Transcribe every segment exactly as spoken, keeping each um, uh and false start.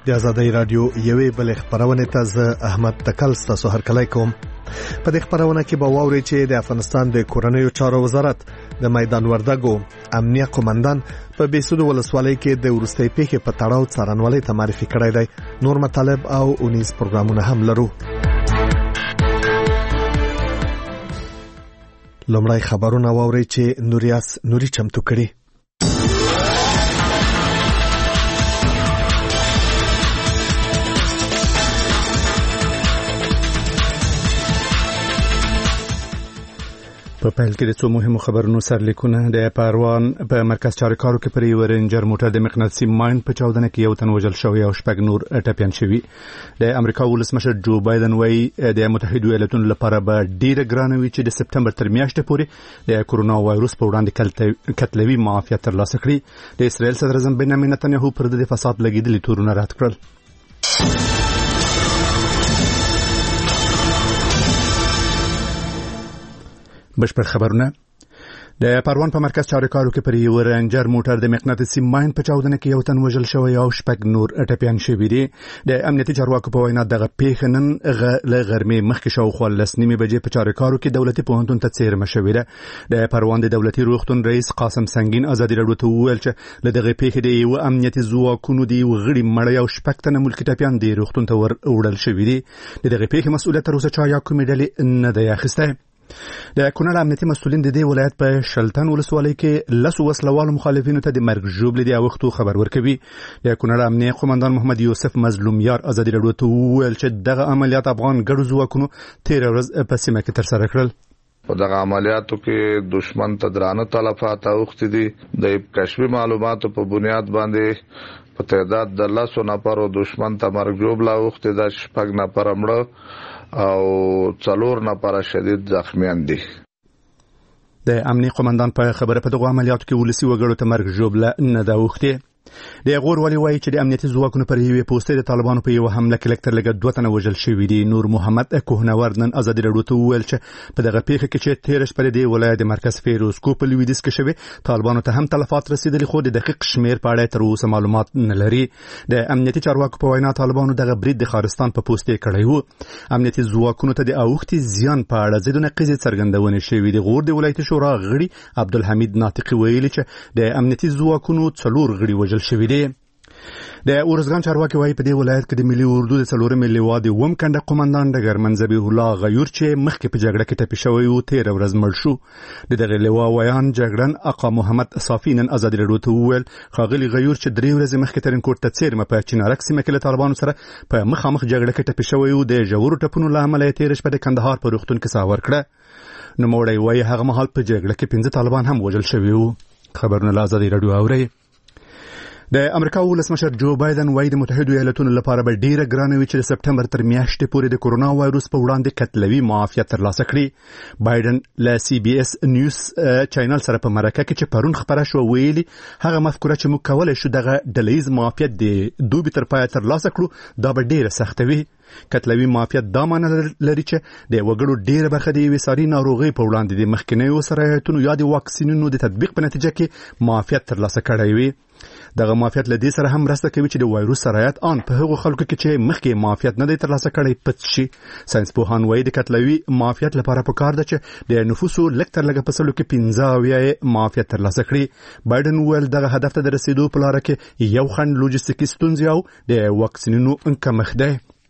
د آزادۍ رادیو یوې بل خبرونه ته زه احمد تکل ستاسو هرکلی کوم. په دې خبرونه کې به واورئ چې د افغانستان د کورنیو چارو وزارت د میدان وردګو امنیه قومندان په بیسودو ولسوالۍ کې د ورستۍ پیښې په تړاو څارنوالۍ ته معرفي کړی دی. نور مطالب او اونیز پروګرامونه هم لرو. لومړی خبرونه واورئ چې نوریاس نوري چمتو کړي. په پیل کې د څو مهمو خبرونو سرلیکونه. د پروان په مرکز چارکارو کې پر یو رینجر موټر د مقناطیسي ماین په چاودنه کې یو تن وژل شوی او شپږ نور ټپیان شوي. د امریکا ولسمشر جو بایدن وايي د متحده ایالاتونو لپاره به ډیره ګرانه وي چې د سپتمبر تر میاشتې پورې د کرونا وایروس په وړاندې کتلوي معافیت ترلاسه کړي. د اسرائیل صدر اعظم بنیامین نتنیاهو پر د فساد لګیدلي تورونه رد کړل. بشپړ خبرونه. د پروان په مرکز چارکارو کې پر یو رینجر موټر د مقناطیسي ماین په چاودنه کې یو تن وژل شوی او شپږ نور ټپیان شوي دي. د امنیتي چارواکو په وینا دغه پیښه نن له غرمې مخکې شاوخوا لس نیمې بجې په چارکارو کې دولتي پوهنتون ته څیرمه شوې ده. د پروان د دولتي روغتون رئیس قاسم سنگین ازادي راډیو ته وویل چې له دغه پیښې د یو امنیتي ځواکونو د یو غړي مړی او شپږ تنه ملکي ټپیان د روغتون ته ور وړل شوي دي. د دغه پیښې مسؤلیت تر اوسه چا یا کومې ډلې نه دی اخیستی. د کونړ امنیتي مسؤلین د دې ولایت په شلتن ولسوالۍ کې لسو وسلوالو مخالفینو ته د مرګ ژوبلې د اوختو خبر ورکوي. د کونړ امنیه قومندان محمد یوسف مظلوم یار ازادي راډیو ته وویل چې دغه عملیات افغان ګډو ځواکونو تیر ورځ په سیمه کې ترسره کړل. په دغه عملیاتو کې دشمن ته درانه تلفات اوختي دي. د کشفي معلوماتو په بنیاد باندې په تعداد د لسو نفرو دشمن ته مرګ ژوبله اوختي ده، شپږ نفر مړه او څلور نفر شدید زخمیان دي. د امنیه قومندان په خبره په دغه عملیاتو کې ولسی وګړو ته مرګ ژوبله نه ده اوختي. د غور ولی وایي چې د امنیتي ځواکونو پر یوې پوسټې د طالبانو په یو حمله کې لکتر لګ دوه تنه وژل شوي دي. نور محمد کوهنور نن ازادي راډیو ته وویل چې په دغه پیښه کې چې تیر شپه د ولایت د مرکز فیروزکو په لویدیځ کې شوی طالبانو ته هم تلفات رسیدلي، خو د دقیق شمیر په اړه تر اوسه معلومات نه لري. د امنیتي چارواکو په وینا طالبانو دغه برید د خارستان په پوسټې کړی وو. امنیتي ځواکونو ته د اوختي زیان په اړه ضد نقیزې څرګندونه شوې دي. غور د ولایت شورا غړي عبدالحمید ناطقي ویلي چې د امنیتي ځواکونو څلور غړي وژل شوي دي. د اورزګان چارواکي وايي په دې ولایت کې د ملي اردو د څلورمې لواء د اووم کنډه قومندان ډګرمن ذبیح الله غیور چې مخکې په جګړه کې ټپي شوی و تیر ورځ مړ شو. د دغه لواء ویان جګړن آقا محمد صافی نن ازادي راډیو ته وویل ښاغلي غیور چې درې ورځې مخکې ترینکوټ ته څیرمه په چینارک سیمه کې له طالبانو سره په مخامخ جګړه کې ټپي شوی و. د ژورو ټپونو له امله یې تیر شپه د کندهار په روغتون کې ساه ورکړه. نوموړی وايي هغه مهال په جګړه کې پنځه طالبان هم وژل شوي وو. خبرونه له ازادي راډیو اورئ. د امریکا ولسمشر جو بایدن وايي د متحده ایالاتونو لپاره به ډیره ګرانه وي چې د سپتمبر تر میاشتې پورې د کرونا وایروس په وړاندې کتلوي معافیت ترلاسه کړي. بایدن له سی بي اس نیوز چینل سره په مرکه کې چې پرون خبره شو ویلي هغه مفکوره چې موږ کولای شو دغه ډلهیز معافیت د دوبي تر پایه ترلاسه کړو دا به ډیره سخته وي. کتلوي معافیت دا معنی لري چې د وګړو ډیره برخه د یوې ساري ناروغۍ په وړاندې د مخکینیو سرایتونو یا د واکسینونو د تطبیق په نتیجه کې معافیت ترلاسه کړی وي. دغه معافیت له دې سره هم مرسته کوي چې د وایروس سرایت آن په هغو خلکو کې چې مخکې معافیت نه دی ترلاسه کړی پټ شي. ساينس پوهان وايي د کتلوي معافیت لپاره پکار ده چې د نفوسو لکتر لګ په سلو کې پنځه اویا معافیت ترلاسه کړي. بایدن ویل دغه هدف ته د رسیدو په لار کې یو خند لوجستیکي ستونزې او د واکسینونو کمښت دی.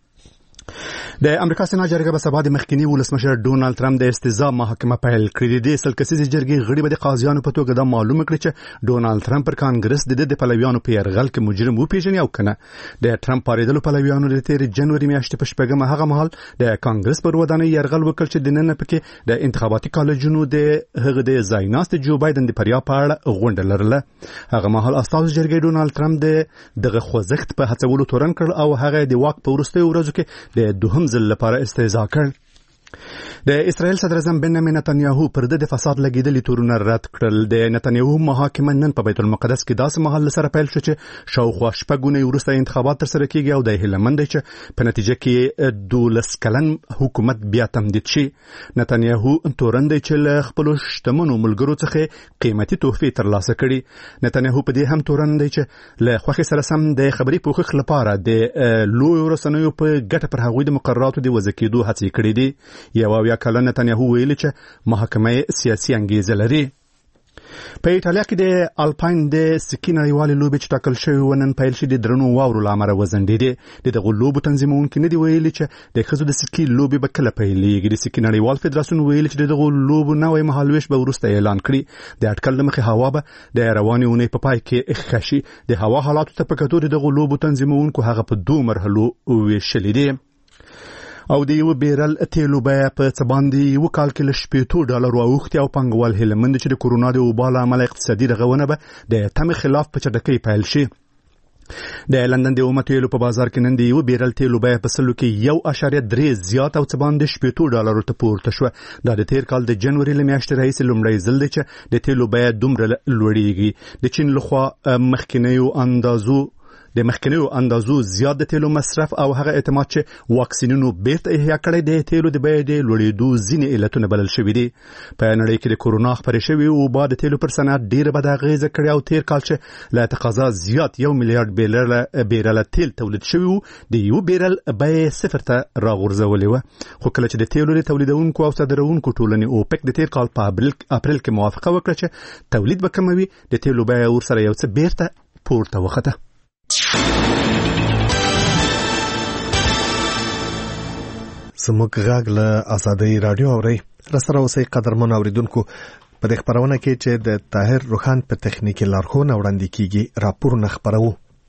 د امریکا سنا جرګه به سبا د مخکنی ولسمشر ډونالد ټرمپ د استزا محاکمه پیل کړې. د سل کسیزې جرګې غړي به د قاضیانو په توګه دا معلومه کړي چې ډونالد ټرمپ پر کانګرس د د پلویانو په يرغل کې مجرم وپیژني او کنه. د ټرمپ پاریدلو پلویانو د تیر جنوري میاشتې په شپږمه هغه مهال د کانګرس پر ودانۍ يرغل وکړ چې د نن پکې د انتخاباتي کالجونو د هغه د ځایناست جو بایدن د پریا په اړه غونډه لرله. هغه مهال استاذ جرګې ډونالد ټرمپ د دغه خوځښت په هڅولو تورن کړ او هغه د واک په ورستیو ورځو کې د دوهم ځل لپاره استهزاء کړ. د اسرائیل صدر اعظم بنیامین نتنیاهو پر د فساد لګیدلي تورونه رد کړل. د نتنیاهو محاکمه نن په بیت المقدس کې داسې مهال سره پیل شو چې شاوخوا شپږ اونۍ وروسته انتخابات ترسره کیږي او د هیله مند دی چې په نتیجه کې دولس کلن حکومت بیا تمدید شي. نتنیاهو تورن دی چې له خپل شتمنو ملګرو څخه قیمتي تحفې ترلاسه کړي. نتنیاهو په دې هم تورن دی چې له خوښۍ سره سم د خبري پوښښ لپاره د لوی رسنیو په ګټه پر هغوی د مقرراتو د وضع کېدو هڅې کړې دي. یو اویا کلن نتنیاهو ویلي چې محاکمه سیاسي انګیزه لري. په ایټالیا کې د الپاین د سکی نړیوالې لوبې چې ټاکل شوې و نن پیل شي د درنو واورو له امله وځنډېدې. د دغو لوبو تنظیمونکي نه دي ویلي چې د ښځو د سکی لوبې به کله پیلېږي. د سکی نړیوال فدراسیون ویلي چې د دغو لوبو نوی مهالویش به وروسته اعلان کړي. د اټکل له مخې هوا به د روانې اونۍ په پای کې ښه شي. د هوا حالاتو ته په کتو د دغو لوبو تنظیمونکو هغه په دوه مرحلو ویشلي دي. او د یو بیرل تیلو بیه په څه باندې یو کال کې له شپېتو ډالرو اوښتې او پانګوال هیله مند چې د کورونا د وبا له امله اقتصادي رغونه به د تمې خلاف په چټکۍ پیل شي. د لندن د اومه تیلو په بازار کې نن د یو بیرل تیلو بیه په سلو کې یو اشاریه درې زیات او څه باندې شپېتو ډالرو ته پورته شوه. دا د تیر کال د جنوري له میاشتې راهیسې لومړی ځل دی چې د تیلو بیه دومره لوړېږي. د چین لخوا مخکینیو اندازو د مخکنیو اندازو زیات د تیلو مصرف او هغه اعتماد چې واکسینونو بیرته احیا کړی د تیلو د بیې د لوړېدو ځینې علتونه بلل شوي دي. په نړۍ کې د کورونا خپرې شوې وبا د تیلو پر صنعت ډېره بده اغېزه کړې او تیر کال چې له تقاضا زیات یو میلیارډ بیرله بیرله تیل تولید شوی و د یو بیرل بیې صفر ته راغورځولې وه. خو کله چې د تیلو د تولیدونکو او صادروونکو ټولنې اوپک د تیر کال په اپریل کې موافقه وکړه چې تولید به کموي، د تیلو بیه ورسره یو څه بیرته پورته وخته. زموږ غږ له آزادۍ رادیو اورئ. راسره اوسئ قدرمن اوریدونکو. په دې خپرونه کې چې د طاهر روخان په تخنیکي لارښوونه وړاندې کیږي راپورونه خپروو.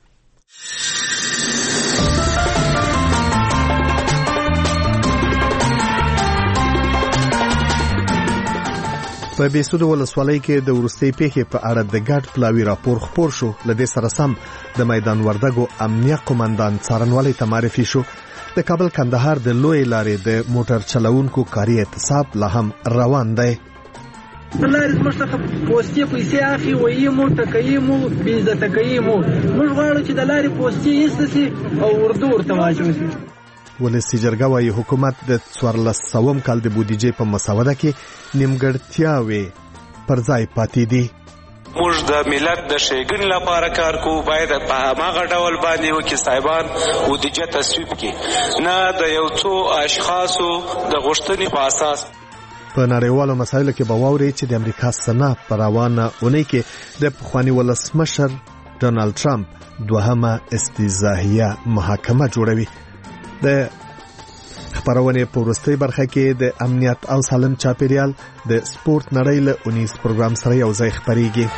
په بیسودو ولسوالۍ کې د وروستۍ پیښې په اړه د ګډ پلاوي راپور خپور شو. لدې سره سم د میدان وردګو امنیه قومندان څارنوالۍ ته معرفي شو. د کابل کندهار د لوی لارې د موټر چلوونکو کاري اعتصاب لا هم روان دی. لارې زموږ څخه پوستې پیسې اخلي، وایي مو ټکوي مو بې عزته کوي مو. موږ غواړو چې د لارې پوستې ایسته شي او اردو ورته واچول شي. ولسي جرګه وايي حکومت د څوارلس سوم کال د بودیجې په مسوده کې نیمګړتیاوې پر ځای پاتې دي. موږ د ملت د ښېګڼې لپاره کار کوو، باید په هماغه ډول باندې وکړي صاحبان بودیجه تصویب کړي، نه د یو څو اشخاصو د غوښتنې په اساس. په نړیوالو مسایلو کې به واورئ چې د امریکا سنا په روانه اونۍ کې د پخواني ولسمشر ډونالد ټرمپ دوهمه استیضاحیه محاکمه جوړوي. د خبرونه په وروستۍ برخه کې د امنیت او سالم چاپیریال د سپورت نړۍ له اونیز پروګرام سره یو ځای خبريږي.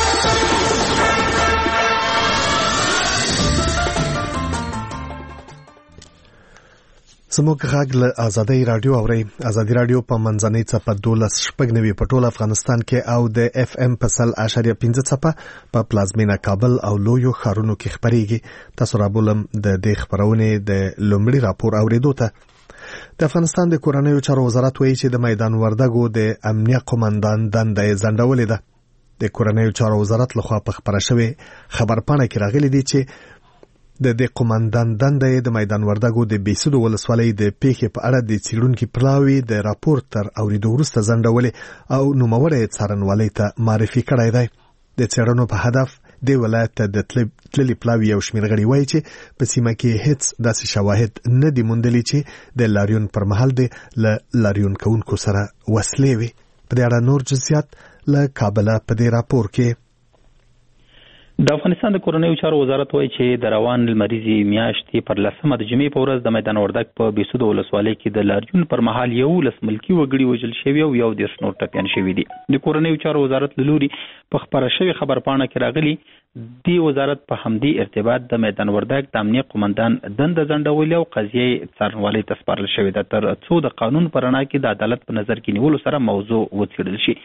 زموږ غږ له آزادۍ رادیو اورئ. آزادۍ رادیو په منځنۍ څپه دولس شپږ نوي په ټول افغانستان کې او د اف ام په سل اشاریه پنځه څپه په پلازمینه کابل او لویو ښارونو کې خبريږي. تاسو را بولم د دې خبرونې د لومړي راپور اوریدو ته. د افغانستان د کورنیو چارو وزارت وایي چې د میدان وردګو د امنیه قومندان دنده یې ځنډولې ده. د کورنیو چارو وزارت لخوا په خبره شوې خبرپاڼه کې راغلي دي چې د دې قومندان دنده یې د میدان وردګو د بیسودو ولسوالۍ د پیښې په اړه د څېړونکي پلاوي د راپور تر اوریدو وروسته ځنډولې او نوموړی یې څارنوالۍ ته معرفي کړی دی. د څېړنو په هدف د ولایت ته د تللي پلاوي یو شمېر غړي وایي چې په سیمه کې هیڅ داسې شواهد نه دي موندلي چې د لاریون پر مهال د له لاریون کوونکو سره وسلې وي. په دې اړه نور جزئیات له کابل په دې راپور کې. د افغانستان د کورنیو چارو وزارت وایي چې د روان لمریزې میاشتې پر لسمه د جمعې په ورځ د میدان وردګ په بیسودو ولسوالۍ کې د لاریون پر مهال یو لس ملکي وګړي وژل شوي او یو دېرش نور ټپیان شوي دي. د کورنیو چارو وزارت له لوري په خپره شوې خبرپاڼه کې راغلي دی وزارت په همدې ارتباط د میدان وردګ د امنیه قومندان دنده ځنډولې او قضیې څارنوالۍ ته سپارل شوې ده تر څو د قانون په رڼا کې د عدالت په نظر کې نیولو سره موضوع وڅېړل شي.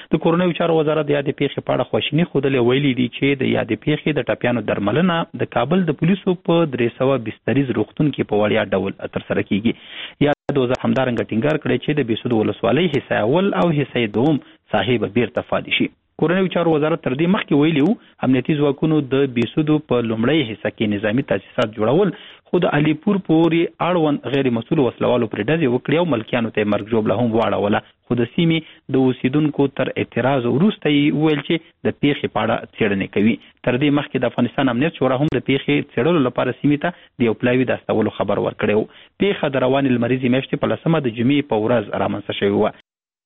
د کورنیو چارو وزارت د یادې پیښې په اړه خواشیني ښودلې، ویلي دي چې د یادې پیښې د ټپیانو درملنه د کابل د پولیسو په درې سوه بستریز روغتون کې په وړیا ډول ترسره کیږي. یاد وزارت همدارنګه ټینګار کړی چې د بېسود ولسوالۍ حصه اول او حصه دوم ساحې به بیرته فعالې شي. کورنیو چارو وزارت تر دې مخکې ویلي وو امنیتي ځواکونو د بېسودو په لومړۍ حصه کې نظامي تاسیسات جوړول، خو د علیپور پورې اړوند غیر مسؤلو وسلوالو پرې ډزې وکړې او ملکیانو ته یې مرګ ژوبله هم واړوله. خو د سیمې د اوسیدونکو تر اعتراض وروسته یې وویل چې د پیښې په اړه څېړنې کوي. تر دې مخکې د افغانستان امنیت شورا هم د پیښې څېړلو لپاره سیمې ته د یو پلاوي د استولو خبر ورکړی و. پیښه د روانې لمریزې میاشتې په لسمه د جمعې په ورځ رامنځته شوې وه.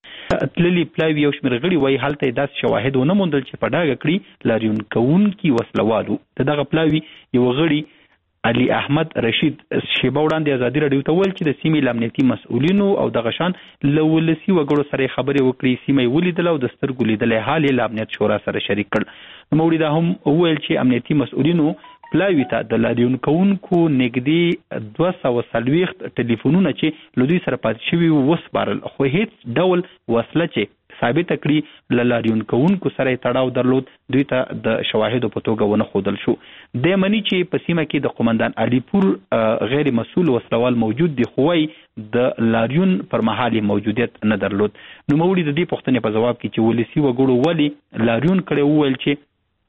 تللي پلاوي یو شمېر غړي وایي هلته یې داسې شواهد ونه موندل چې په ډاګه کړي لاریون کوونکي وسلوال وو. د دغه پلاوي یو غړي علي احمد رشید شیبه وړاندې ازادي راډیو ته وویل چې د سیمې له امنیتي مسؤلینو او دغه شان له ولسي وګړو سره خبرې وکړي، سیمه یې ولیدله او د سترګو لیدلی حال یې له امنیت شورا سره شریک کړ. نوموړي دا هم وویل چې امنیتي مسؤلینو پلاوي ته د لاریون کوونکو نږدې دوه سوه څلوېښت ټلیفونونه چې له دوی سره پاتې شوي وو وسپارل، خو هېڅ ډول وسله چې ثابته کړي له لاریون کوونکو سره یې تړاو درلود دوی ته د شواهدو په توګه ونه ښودل شو. دی مني چې په سیمه کې د قمندان علیپور غیر مسؤل وسلوال موجود دي، خو وایي د لاریون پر مهال موجودیت نه درلود. نوموړي د دې پوښتنې په ځواب کې چې ولسي وګړو ولې لاریون کړی وویل چې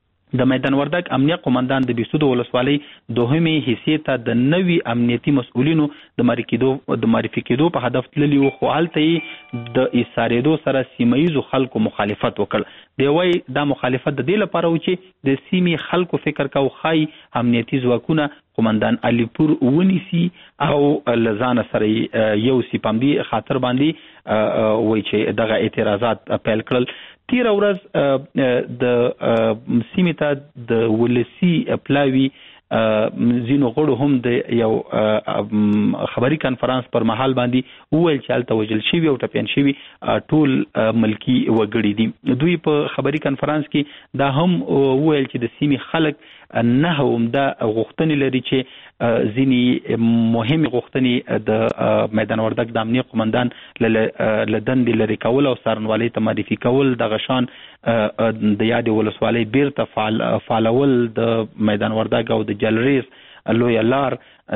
د میدان وردګ امنیه قمندان د بېسودو ولسوالۍ دوهمې حصې ته د نوي امنیتي مسؤلینو د معرفي کېدو د معرفي کېدو په هدف تللي وو، خو هلته یې د ایسارېدو سره سیمه ییزو خلکو مخالفت وکړ. دی وایي دا مخالفت د دې لپاره و چې د سیمې خلکو فکر کو ښایي امنیتي ځواکونه قمندان علیپور ونیسي او له ځانه سره یو سی په همدې خاطر باندې وایي چې دغه اعتراضات پیل کړل. تیره ورځ د سیمې ته د ولسي پلاوي ځینو غړو هم د یو خبري کنفرانس پر مهال باندې وویل چې هلته وژل شوي او ټپیان شوي ټول ملکي وګړي دي. دوی په خبري کنفرانس کې دا هم وویل چې د سیمې خلک نه هم دا غوښتنې لري چې ځینې مهمې غوښتنې د میدان وردګ د امنیه قمندان له دندې لرې کول او څارنوالۍ ته معرفي کول، دغه شان د یادې ولسوالۍ بیرته فعال فعالول، د میدان وردګ او د جلریز لویه لار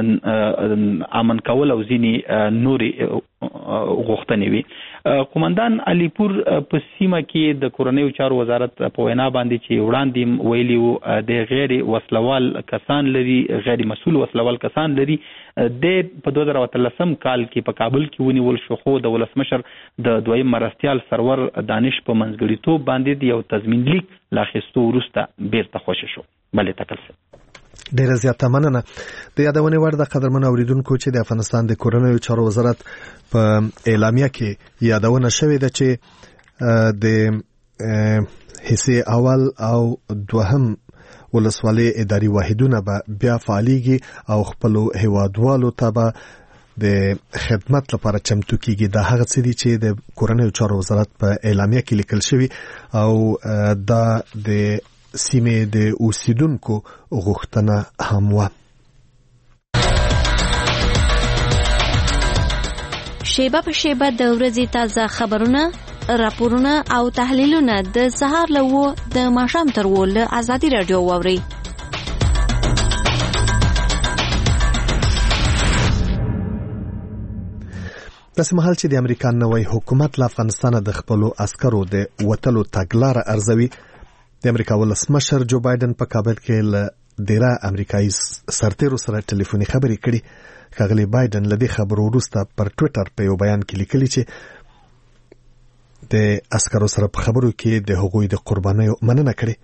امن کول او ځینې نورې غوښتنې وي. قمندان علیپور په سیمه کې د کورنیو چارو وزارت په وینا باندې چې وړاندې ویلي وو د غیر وسلوال کسان لري، غیر مسؤل وسلوال کسان لري. د په دوه زره اتلسم کال کې په کابل کې ونیول شو، خو د ولسمشر د دویم مرستیال سرور دانش په منځګړیتوب باندې د یو تضمین لیک له اخیستو وروسته بیرته خوشې شو. بلې تکل سه ډیره زیاته مننه. د یادونې وړ د قدرمن اوریدونکو چې د افغانستان د کورنیو چارو وزارت په اعلامیه کې یادونه شوې ده چې د حصې اول او دوهم ولسوالۍ اداري واحدونه به بیا فعالیږي او خپل هیوادوالو ته به د خدمت لپاره چمتو کیږي. دا هغه څه دي چې د کورنیو چارو وزارت په اعلامیه کې لیکل شوی او دا د سیمې د اوسیدونکو غوښتنه هم وه. شیبه په شیبه د ورځې تازه خبرونه، راپورونه او تحلیلونه د سهار له وو د ماښام تر وو له ازادي راډیو واورئ. داسې مهال چې د امریکا نوی حکومت له افغانستانه د خپلو عسکرو د وتلو تګلاره ارزوي، د امریکا ولسمشر جو بایدن په کابل کې له ډیره امریکایي سرتیرو سره ټلیفوني خبرې کړي. ښاغلی بایدن له دې خبرو وروسته پر ټویټر په یو بیان کې لیکلي چې د عسکرو سره په خبرو کې د هغوی د قربانیو مننه کړې.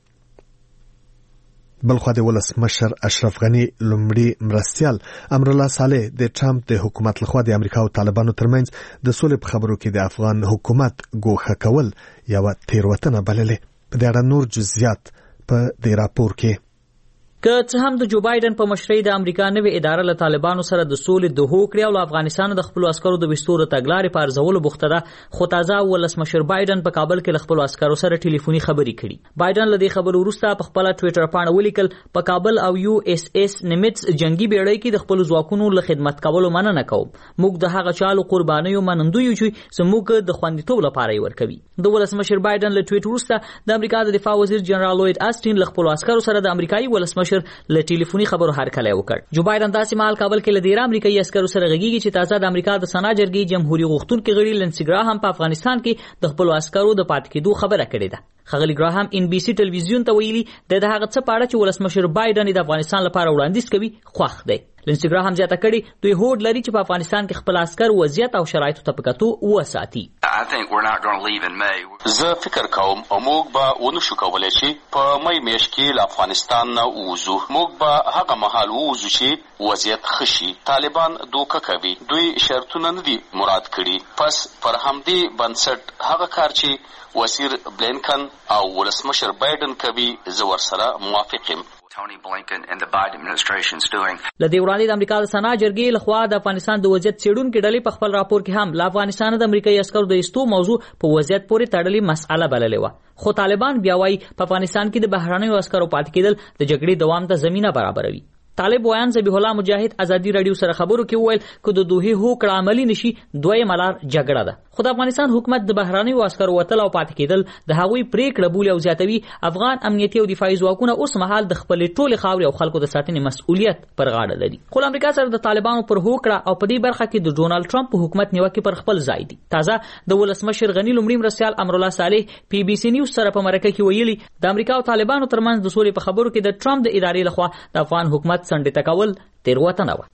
بلخوا د ولسمشر اشرف غني لومړي مرستیال امرالله صالح د ټرمپ د حکومت لخوا د امریکا او طالبانو ترمنځ د سولې په خبرو کې د افغان حکومت ګوښه کول یوه تېروتنه بللې. په دې اړه نور جزئیات په دې راپور کې. که څه هم د جو بایدن په مشرۍ د امریکا نوې اداره له طالبانو سره د سولې د هوکړې او افغانستان د خپل عسکرو د وستو د تګلارې په ارزولو بوخته ده، خو تازه ولسمشر بایدن په کابل کې له خپل عسکرو سره ټلیفوني خبرې کړي. بایدن له دې خبرو وروسته په خپل ټوئیټر باندې ولیکل په کابل او یو اس اس نیمټس جنگي بیړۍ کې د خپل ځواکونو له خدمت کولو مننه کوم. موږ د هغه چالو قربانیو منندوی یو چې زموږ د خوندیتوب لپاره یې ورکوي. د ولسمشر بایدن له ټویټ وروسته د امریکا د دفاع وزیر جنرال لوید آسټین له خپل عسکرو سره د امریکایي ولسمشر له ټلیفوني خبرو هرکلی وکړ. جو بایدن داسې مهال کابل کې له ډیر امریکایي عسکرو سره غږیږي چې تازه د امریکا د سنا جرګې جمهوریت غوښتونکي غړي لنسي ګراهام په افغانستان کې د خپل عسکرو د پاتې کېدو خبره کړې ده. ښاغلي ګراهام ان بي سي ټلویزیون ته ویلي د هغه څه په اړه چې ولسمشر بایدن د افغانستان لپاره وړاندیز کوي خوښ دی. لنسي ګراهام زیاته کړي دوی هوډ لري چې په افغانستان کې خپل عسکر وضعیت او شرایطو ته په کتو وساتي. زه فکر کوم موږ به ونشو کولی چې په مې میاشت کې له افغانستان نه ووځو. موږ به هغه مهال ووځو چې وضعیت ښه شي. طالبان دوکه کوي، دوی شرطونه نه دي مراد کړي. پس پر همدې بنسټ هغه کار چې وزیر بلینکن او ولسمشر بایدن کوي زه ورسره موافق یم. Tony Blinken and the Biden administration is doing. لدې وړاندې د امریکا د سنا جرګې لخوا د افغانستان د وضعیت څېړونکو ډلې په خپل راپور کې هم له افغانستان د امریکایي عسکرو د ایستو موضوع په وضعیت پورې تړلې مسأله بللې وه. خو طالبان بیا وایي په افغانستان کې د بهرنیو عسکرو پاتې کېدل د جګړې دوام ته زمینه برابروي. طالب ویان ذبیح الله مجاهد ازادي رادیو سره خبرو کې وویل که د دوحې هوکړه عملي نشي دویمه لار جګړه ده. خو د افغانستان حکومت د بهرنیو عسکرو وتل او پاتې کېدل د هغوی پریکړه بولي او زیاتوي افغان امنیتي او دفاعي ځواکونه اوس مهال د خپلې ټولې خاورې او خلکو د ساتنې مسؤلیت پر غاړه لري. خو له امریکا سره د طالبانو پر هوکړه او په دې برخه کې د ډونالډ ټرمپ په حکومت نیوکې پر خپل ځای دي. تازه د ولسمشر غني لومړي مرستیال امرالله صالح پی بي سي نیوز سره په مرکه کې ویلي د امریکا او طالبانو ترمنځ د سولې په خبرو کې د ټرمپ د ادارې لخوا د افغان حکومت څنډې ته کول تیروتنه وه.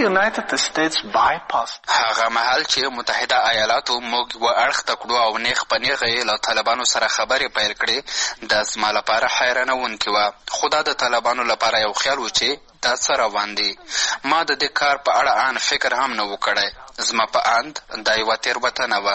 هغه مهال چې متحده ایالاتو موږ و اړخ ته کړو او نیغ په نیغه یې له طالبانو سره خبرې پیل کړې دا زما لپاره حیرانوونکې وه. خو دا د طالبانو لپاره یو خیال و چې دا څه روان دي. ما د دې کار په اړه ان فکر هم نه و کړی. زما په اند دا یوه تېروتنه وه.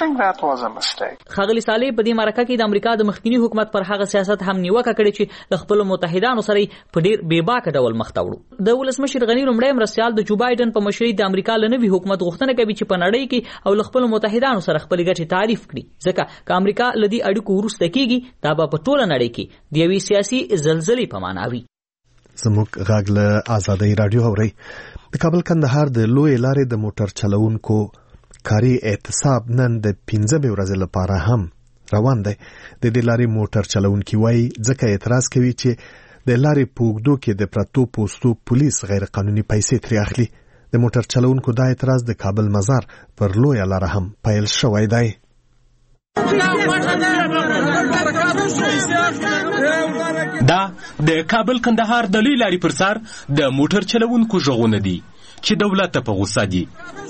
ښاغلي صالح په دې مرکه کې د امریکا د مخکینی حکومت پر هغه سیاست هم نیوکه کړې چې له خپلو متحدانو سره یې په ډېر بېباکه ډول مخ ته وړو. د ولسمشر غني لومړی مرستیال د جو بایدن په مشرۍ د امریکا له نوي حکومت غوښتنه کوي چې په نړۍ کې او له خپلو متحدانو سره خپلې ګټې تعریف کړي، ځکه که امریکا له دې اړیکو وروسته کېږي دا به په ټوله نړۍ کې د یوې سیاسي زلزلې په معنا وي. زموږ غږ له آزادۍ رادیو اورئ. د کابل کندهار د لویې لارې د موټر چلوونکو کاري اعتصاب نن د پنځمې ورځې لپاره هم روان دی. د دې لارې موټر چلوونکي وایي ځکه اعتراض کوي چې د لارې په اوږدو کې د پرتو پوستو پولیس غیر قانوني پیسې ترې اخلي. د موټر چلوونکو دا اعتراض د کابل مزار پر لویه لاره هم پیل شوی دی. دا د کابل کندهار د لوی لارې پر سر د موټر چلوونکو غږونه دي چې دولت ته په غوسه دي.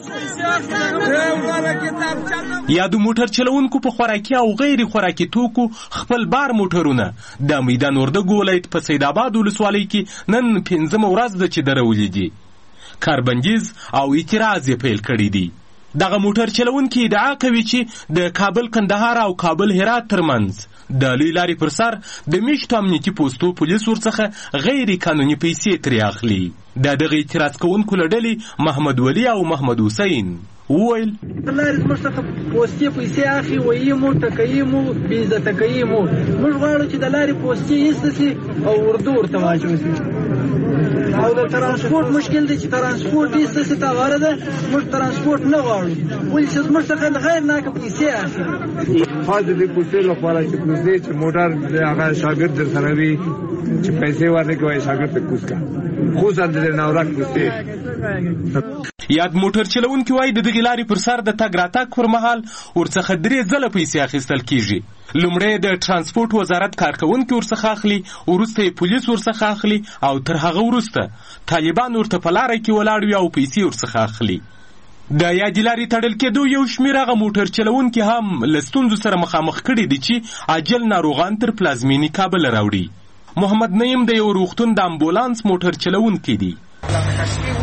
یا د موټر چلوونکو په خوراکي او غیر خوراکي توکو خپل بار موټرونه د میدان وردګو ولایت په سید آباد ولسوالۍ کې نن پنځمه ورځ ده چې درولې دي. کاربنجیز او اعتراض یې پیل کړی دي. دغه موټر چلوونکي ادعا کوي چې د کابل کندهار او کابل هرات ترمنځ د لوی لارې پر سر د میشتو امنیتي پوستو پولیس ورڅخه غیر قانوني پیسې ترې اخلي. د دغه اعتراض کوونکو له ډلې محمد ولی او محمد حسین وویل لارې زموږ څخه پوستې پیسې اخلي، ویي مو ټکوي مو بې عزته کوي مو. موږ غواړو چې د لارې پوستې ایسته سي او اردو ورته واچول سي. او د ترانسپورټ مشکل دی چې ترانسپورټ ایسته سي ته غوره ده. موږ ترانسپورټ نه غواړو ولې چې زموږ څخه غیر ناکه پیسې اخلي. خاص د دې پوستې لپاره چې پوستې چې موټر هغه شاګرد در سره وي چې پیسې ورنکړي وایي شاګرد ته کوز کړه خصوصا د ناوړه پوستې. یاد موټر چلوونکي وایي د دغې لارې پر سر د تګ راتګ پر مهال ورڅخه درې ځله پیسې اخیستل کیږي. لومړی د ترانسپورټ وزارت کارکوونکي ورڅخه اخلي، وروسته یې پولیس ورڅخه اخلي او تر هغه وروسته طالبان ورته په لاره کې ولاړ وي او پیسې ورڅخه اخلي. د یادې لارې تړل کېدو یو شمېر هغه موټر چلوونکي هم له ستونزو سره مخامخ کړي دي چې عاجل ناروغان تر پلازمینې کابل راوړي. محمد نعیم د یو روغتون د امبولانس موټر چلوونکی دی.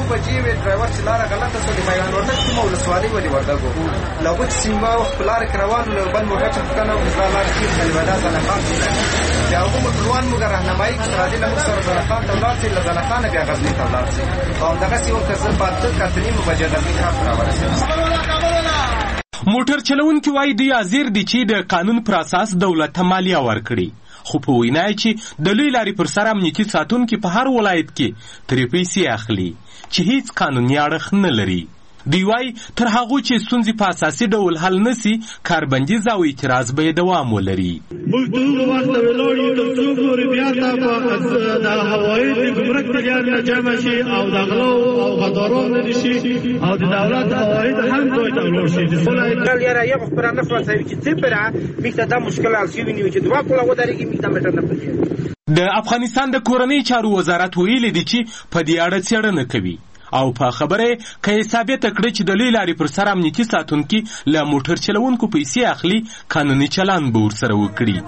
بجې وې ډرایور چې لاره غلطه شوه د میدان وردګ کومه ولسوالۍ ولې وردګ و له هغوی چې سیمه په لارې کې روان له بل موټر چې پوښتنه وکړه زما لارې چېرې خلیفه زنخان چې د هغو موټروان موږ رهنمایي کړو چې راځئ له موږ سره زنخان ته ولاړ شئ له زنخانه بیا غزني ته ولاړ شئ او همدغسې وکړه زه په اته اته نیمو بجې غزني ښار ته راورسېدم. موټر چلونکي وایي دوی حاضر دي چې د قانون پر اساس دولت ته مالیه ورکړي، خو په وینا یې چې د لوی لارې پر سر امنیتي ساتونکي په هر ولایت کې ترې پیسې اخلي چې هیڅ قانوني اړخ نه لري. دوی وایي تر هغو چې ستونزې په اساسي ډول حل نه سي کاربندیز او اعتراض به یې دوام ولري. موږ د هغو وخته ولاړ یو تر څو پورې بیا ته د هوایي د ګمرک تجارت نه جمع شي او د غلو او غدارو نه شي او د دولت هوایي د هم دوی ته ولاړ شي. کله یاره یو خبره نه خلاصوي چې څه پره میکته دا مشکل حل شي ویني چې دوا کوله ودرېږي میکته مټر نه پېږي. د افغانستان د کورنۍ چارو وزارت ویلي دی چې په دې اړه څېړنه کوي او په خبره که یې ثابته کړه چې د لوی لارې پر سر امنیتي ساتونکي له موټر چلونکو پیسې اخلي قانوني چلند به ورسره وکړي.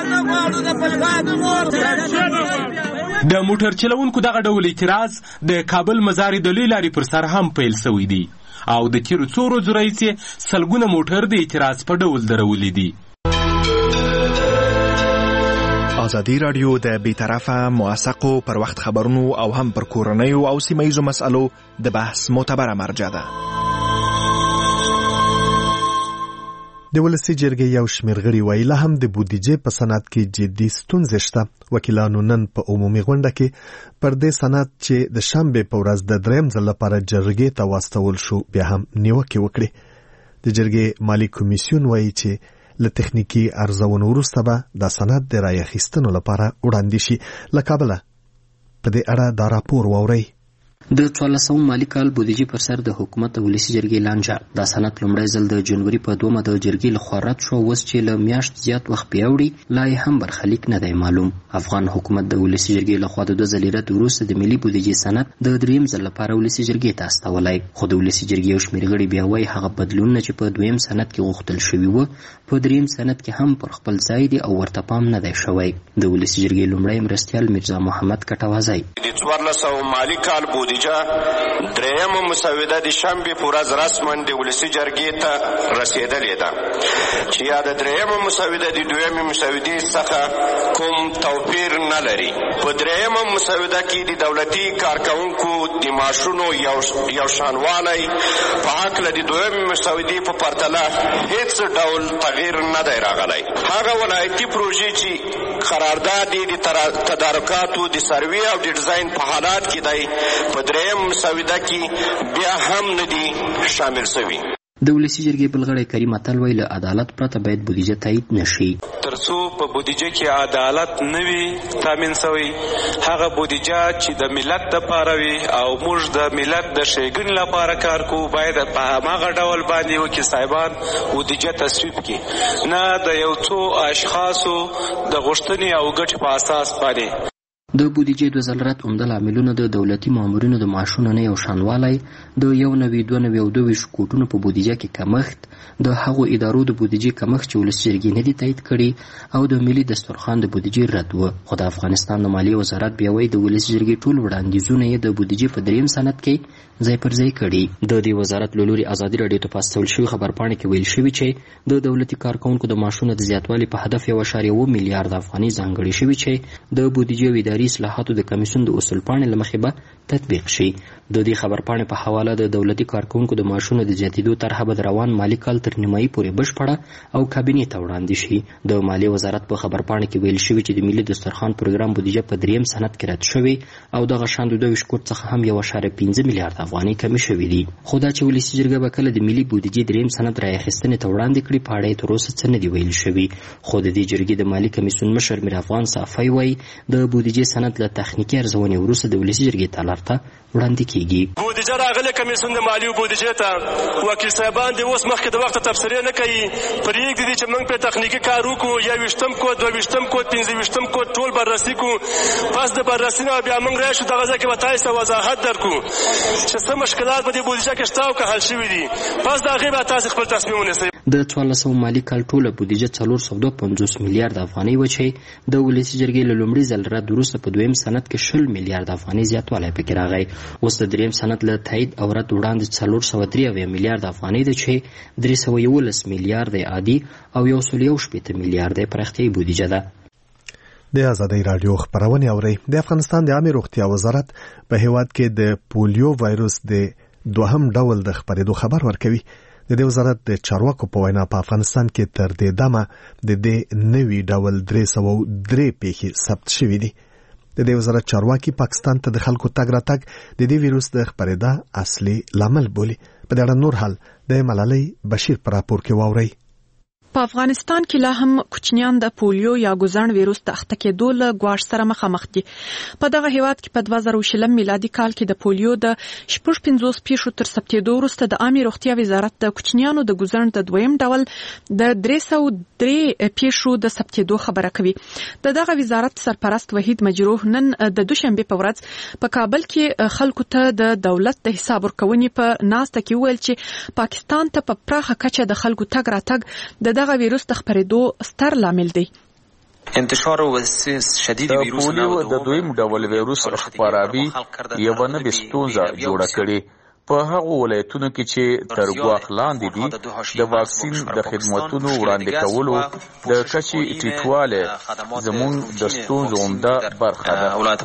د موټر چلونکو دغه ډول اعتراض د کابل مزارې د لوی لارې پر سر هم پیل شوی دی او د تیرو څو ورځو راهیسې سلګونه موټر د اعتراض په ډول درولي دي. ازادي راډیو د بیطرفه موثقو پر وخت خبرونو او هم پر کورنیو او سیمه‌ییزو مسألو د بحث معتبره مرجع ده. د ولسي جرګې یو شمېر غړي وایي لا هم د بودیجې په سند کې جدي ستونزې شته. وکیلانو نن په عمومي غونډه کې پر دې سند چې د شنبې په ورځ د درېیم ځل لپاره جرګې ته واستول شو بیا هم نیوکې وکړې. د جرګې مالي کمیسیون وایي چې له تخنیکی ارزونو وروسته به د سند د رایې اخیستنو لپاره وړاندې شي. له کابله په دې اړه دا راپور واورئ. د څوارلسم مالي کال بودیجې پر سر د حکومت د ولسي جرګې لانجه دا سند لومړی ځل د جنوري په دومه د جرګې لخوا رد شو. اوس چې له میاشت زیات وخت پیاوړي لا یې هم برخلیک نه دی معلوم. افغان حکومت د ولسي جرګې لخوا د دوه ځلې رد وروسته د ملي بودیجې سند د درېیم ځل لپاره ولسي جرګې ته استولی، خو د ولسي جرګې یو شمېر غړي بیا وایي هغه بدلونونه چې په دویم سند کې غوښتل شوي وو په درېیم سند کې هم پر خپل ځای دي او ورته پام نه دی شوی. د ولسي جرګې لومړی مرستیال میرزا محمد کټوازی د څوارلسم مالي کال بودیجه درېیم مسوده د شنبې په ورځ رسما د ولسي جرګې ته رسېدلې ده چې یا د درېیم مسوده د دویمې مسودې څخه کوم توپیر نه لري. په درېیم مسوده کې د دولتي کارکوونکو د معاشونو یو شانوالی په هکله د دویمې مسودې په پرتله هیڅ ډول تغییر نه دی راغلی. هغه ولایتي پروژې چې قرارداد د تدارکاتو د سروې او د ډیزاین په حالات کې دی په درېیم مسوده کې بیا هم نه دي شامل شوي. د ولسي جرګې بل غړی کریم اتل وایي له عدالت پرته باید بودیجه تایید نشي. تر څو په بودیجه کې عدالت نه وي تامین شوی هغه بودیجه چې د ملت دپاره وي او موږ د ملت د ښېګڼې لپاره کار کوو باید په هماغه ډول باندې وکیل صاحبان بودیجه تصویب کړي، نه د یو څو اشخاصو د غوښتنې او ګټې په اساس باندې. د بودیجې دوه ځل رد عمده لاملونه د دولتي مامورینو د معاشونو نه یو شانوالی، د یو نوي دوه نوي او دوه ویشت کوټونو په بودیجه کې کمښت، د هغو ادارو د بودیجې کمښت چې ولسي جرګې نه دي تایید کړي او د ملي دسترخوان د بودیجې رد و. خو د افغانستان د مالیې وزارت بیا وایي د ولسي جرګې ټول وړاندیزونه یې د بودیجې په درېیم سند کې ځای پر ځای کړي. د دې وزارت له لوري ازادي راډیو ته په استول شوي خبرپاڼې کې ویل شوي چې د دولتي کارکوونکو د معاشونو د زیاتوالي په هدف یو اعشاریه اووه میلیارد افغانۍ ځانګړې شوي چې د بودیجې او اداري اصلاحاتو د کمیسیون د اصول پاڼې له مخې به تطبیق شي. د دې خبرپاڼې په حواله د دولتي کارکوونکو د معاشونو د زیاتېدو طرحه به د روان مالي کال تر نیمایي پورې بشپړه او کابینې ته وړاندې شي. د مالیې وزارت په خبرپاڼې کې ویل شوي چې د ملي دسترخوان پروګرام بودیجه په درېیم سند کې رد شوې او دغه شان د دوه ویشت کوټ څخه هم یو اعشاریه پنځه میلیارد افغانۍ کمې شوې دي. خو دا چې ولسي جرګه به کله د ملي بودیجې درېیم سند رایاخیستنې ته وړاندې کړي په اړه یې تر اوسه څه نه دي ویل شوي. خو د دې جرګې د مالي کمیسیون مشر میر افغان صافی وایي د بودیجې سند له تخنیکي ارزونې وروسته د ولسي جرګې تالار ته وړاندې کیږي. بودیجه راغله کمیسیون د مالیې بودیجې ته وکیل صاحبان د اوس مخکې د وخت تبصرې نه کوي، پرېږدي دي چې موږ په تخنیکي کار وکړو، یا ویشتم کوډ دوه ویشتم کوډ پنځه ویشتم کوډ ټول بررسي کړو. پس د بررسي نه بیا موږ راشو دغه ځای کې به تاسو وضاحت درکړو چې څه مشکلات په دې بودیجه کې شته او که حل شوي دي. پس د هغې به تاسو خپل تصمیم ونیسئ. د څوارلسم مالي کال ټوله بودیجه څلور سوه دوه پنځوس میلیارد افغانۍ وه چې د ولسي جرګې له لومړي ځل رد وروسته وروسته په دویم سند کې شل میلیارد افغانۍ زیاتوالی پکې راغی. اوس د دریم سند له تایید او رد وړاندې څلور سوه درې اویا میلیارد افغانۍ ده چې درې سوه یولس میلیارد عادي او یو سل یو شپېته میلیارد پراختیایي بودیجه ده. د ازادۍ راډیو خبرونه اوري. د افغانستان د عامه روغتیا وزارت په هیواد کې د پولیو وایروس د دوهم ډول د خپرېدو خبر ورکوي. د دې وزارت د چارواکو په وینا په افغانستان کې تر دې دمه د دې نوي ډول درې سوه درې پیښې ثبت شوې دي. د دې وزارت چارواکي پاکستان ته د خلکو تګ راتګ د دې ویروس د خپرېدا اصلي لامل بولي. په دې اړه نور حال د ملالۍ بشیر پر راپور کې واورئ. په افغانستان کې لا هم کوچنیان د پولیو یا ګوزڼ ویروس د اخته کېدو له ګواښ سره مخامخ دي. په دغه هیواد کې په دوه زره شلم میلادي کال کې د پولیو د شپږ پنځوس پیښو تر ثبتېدو وروسته د عامه روغتیا وزارت د کوچنیانو د ګوزڼ د دویم ډول د درې سوه درې پیښو د ثبتېدو خبره کوي. د دغه وزارت سرپرست وحید مجروح نن د دوشنبه په ورځ په کابل کې خلکو ته د دولت د حساب ورکونې په ناسته کې ویل چې پاکستان ته په پراخه کچه د خلکو تګ راتګ د دغه ویروس د خپرېدو ستر لامل دی. انتشار شدید ویروس د پولیو د دویم ډول ویروس خپراوي یو نوې ستونزه جوړه کړې. په هغو ولایتونو کې چې تر ګواښ لاندې دي د واکسین د خدماتونو وړاندې کولو د کچې ټیټوالی زموږ د ستونزو عمده برخه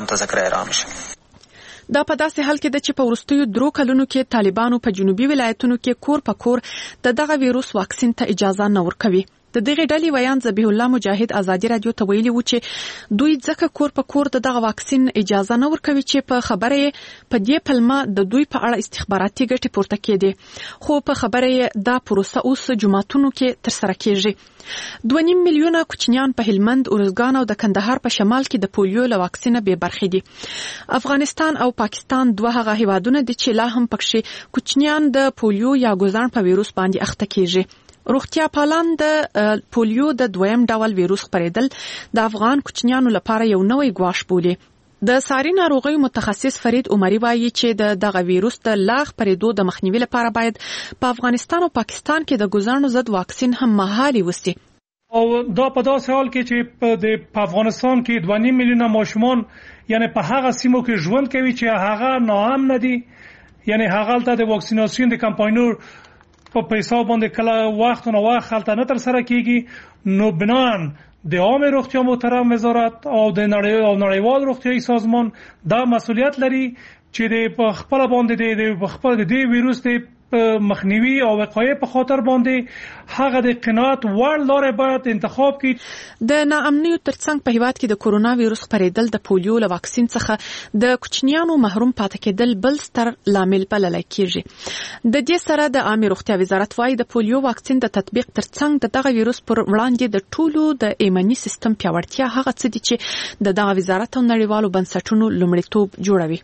ده. دا په داسې حال کې ده چې په وروستیو درو کلونو کې طالبانو په جنوبي ولایتونو کې کور په کور د دغه ویروس واکسین ته اجازه نه ورکوي. د دغه ډلې ویان ذبیح الله مجاهد ازادي رادیو ته ویلي و چې دوی ځکه کور په کور د دغه واکسین اجازه نه ورکوي چې په خبره په دې پلمه د دوی په اړه استخباراتي ګټې پورته کېدي. خو په خبره دا پروسه اوس جماعتونو کې ترسره کېږي. دوه نیم میلیونه کوچنیان په هلمند، ارزګان او د کندهار په شمال کې د پولیو له واکسینه بې برخې دي. افغانستان او پاکستان دوه هغه هیوادونه دي چې لا هم پکې کوچنیان د پولیو یا ګوزڼ په ویروس باندې اخته کېږي. روغتیا پالان د پولیو د دویم ډول ویروس خپرېدل د افغان کوچنیانو لپاره یو نوی ګواښ بولي. د ساري ناروغیو متخصص فرید عمري وایي چې د دغه ویروس د لا خپرېدو د مخنیوي لپاره باید په افغانستان او پاکستان کې د ګوزڼو ضد واکسین هم مهالي وسي. او دا په داسې حال کې چې د افغانستان کې دوه نیم میلیونه ماشومان یعنی په هغه سیمو کې ژوند کوي چې هغه ناامن دي، یعنی هغه ته د واکسیناسیون د کمپاینونو په پیسو باندې کله وخت نو وخت هلته نه تر سره کیږي. نو بنان د عامه روغتیا محترم وزارت او د نړۍ او نړیوال روغتیايي سازمان دا مسؤلیت لري چې د خپل باندې د خپل د دې ویروس د مخنیوي او وقایې په خاطر باندې هغه د قناعت وړ لارې باید انتخاب کړي. د ناامنیو ترڅنګ په هیواد کې د کورونا ویروس خپرېدل د پولیو له واکسین څخه د کوچنیانو محروم پاتې کېدل بل ستر لامل بلل کېږي. د دې سره د عامه روغتیا وزارت وايي د پولیو واکسین د تطبیق ترڅنګ د دغه ویروس پر وړاندې د ټولو د ایمني سیستم پیاوړتیا هغه څه دي چې د دغه وزارت او نړیوالو بنسټونو لومړیتوب جوړوي.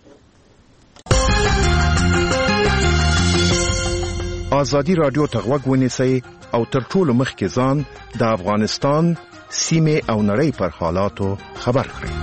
ازادي رادیو ته غوږ ونیسئ او تر ټولو مخکې ځان د افغانستان سیمې او نړۍ پر حالاتو خبر کړئ.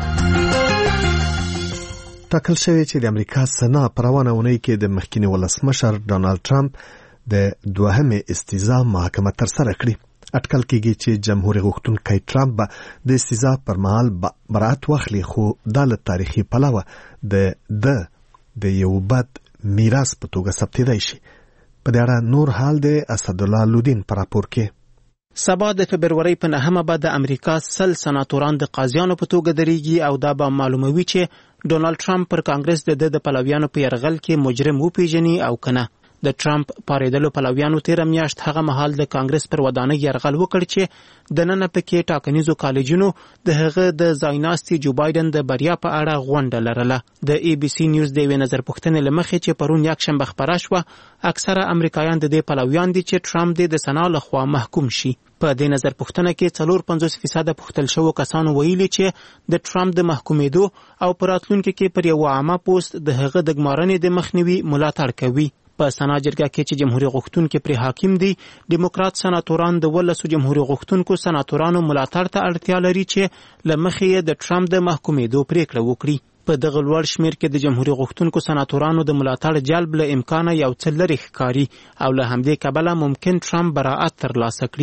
ټاکل شوی چې د امریکا سنا په روانه اونۍ کې د مخکینی ولسمشر ډانلډ ټرمپ د دوهمې استیضاح محاکمه ترسره کړي. اټکل کېږي چې جمهور غوښتونکی ټرمپ به د استیضاح پر مهال برات واخلي، خو دا له تاریخي پلوه د د د یو بد میراث په توګه ثبتېدای شي. په دې اړه نور حال د اسدالله لودین پر راپور کې. سبا د فبرورۍ په نهمه به د امریکا سل سناتوران د قاضیانو په توګه درېږي او دا به معلوموي چې ډونالډ ټرمپ پر کانګرس د د پلویانو په یرغل کې مجرم وپیژني او کنه. د ټرمپ پاریدلو پلویانو تیر میاشت هغه مهال د کانګرس پر ودانۍ یرغل وکړ چې د نن پکې ټاکنیزو کالجونو د هغه د ځایناستي جو بایدن د بریا په اړه غونډه لرله. د ای بي سي نیوز د یوې نظر پوښتنې له مخې چې پرون یکشنبه خپره شوه، اکثره امریکایان د دې پلویان دي چې ټرمپ د سنا لخوا محکوم شي. په دې نظر پوښتنه کې څلور پنځوس فیصد پوښتل شوو کسانو ویلي چې د ټرمپ د محکومېدو او په راتلونکي کې پر یو عامه پوسټ د هغه د ګمارنې د مخنیوي ملاتړ کوي. په سنا جرګه کې چې جمهوریت غوښتونکو پر حاکم دي، ډیموکرات سناتوران د ولسو جمهوریت غوښتونکو سناتورانو ملاتړ ته اړتیا لري چې لمخې د ټرمپ د محکومېدو پریکړه وکړي. په دغه لوړ شمیر کې د جمهوریت غوښتونکو سناتورانو د ملاتړ جلب له امکانه یو څه لرې ښکاري او له همدې کبله ممکن ټرمپ براءت ترلاسه کړي.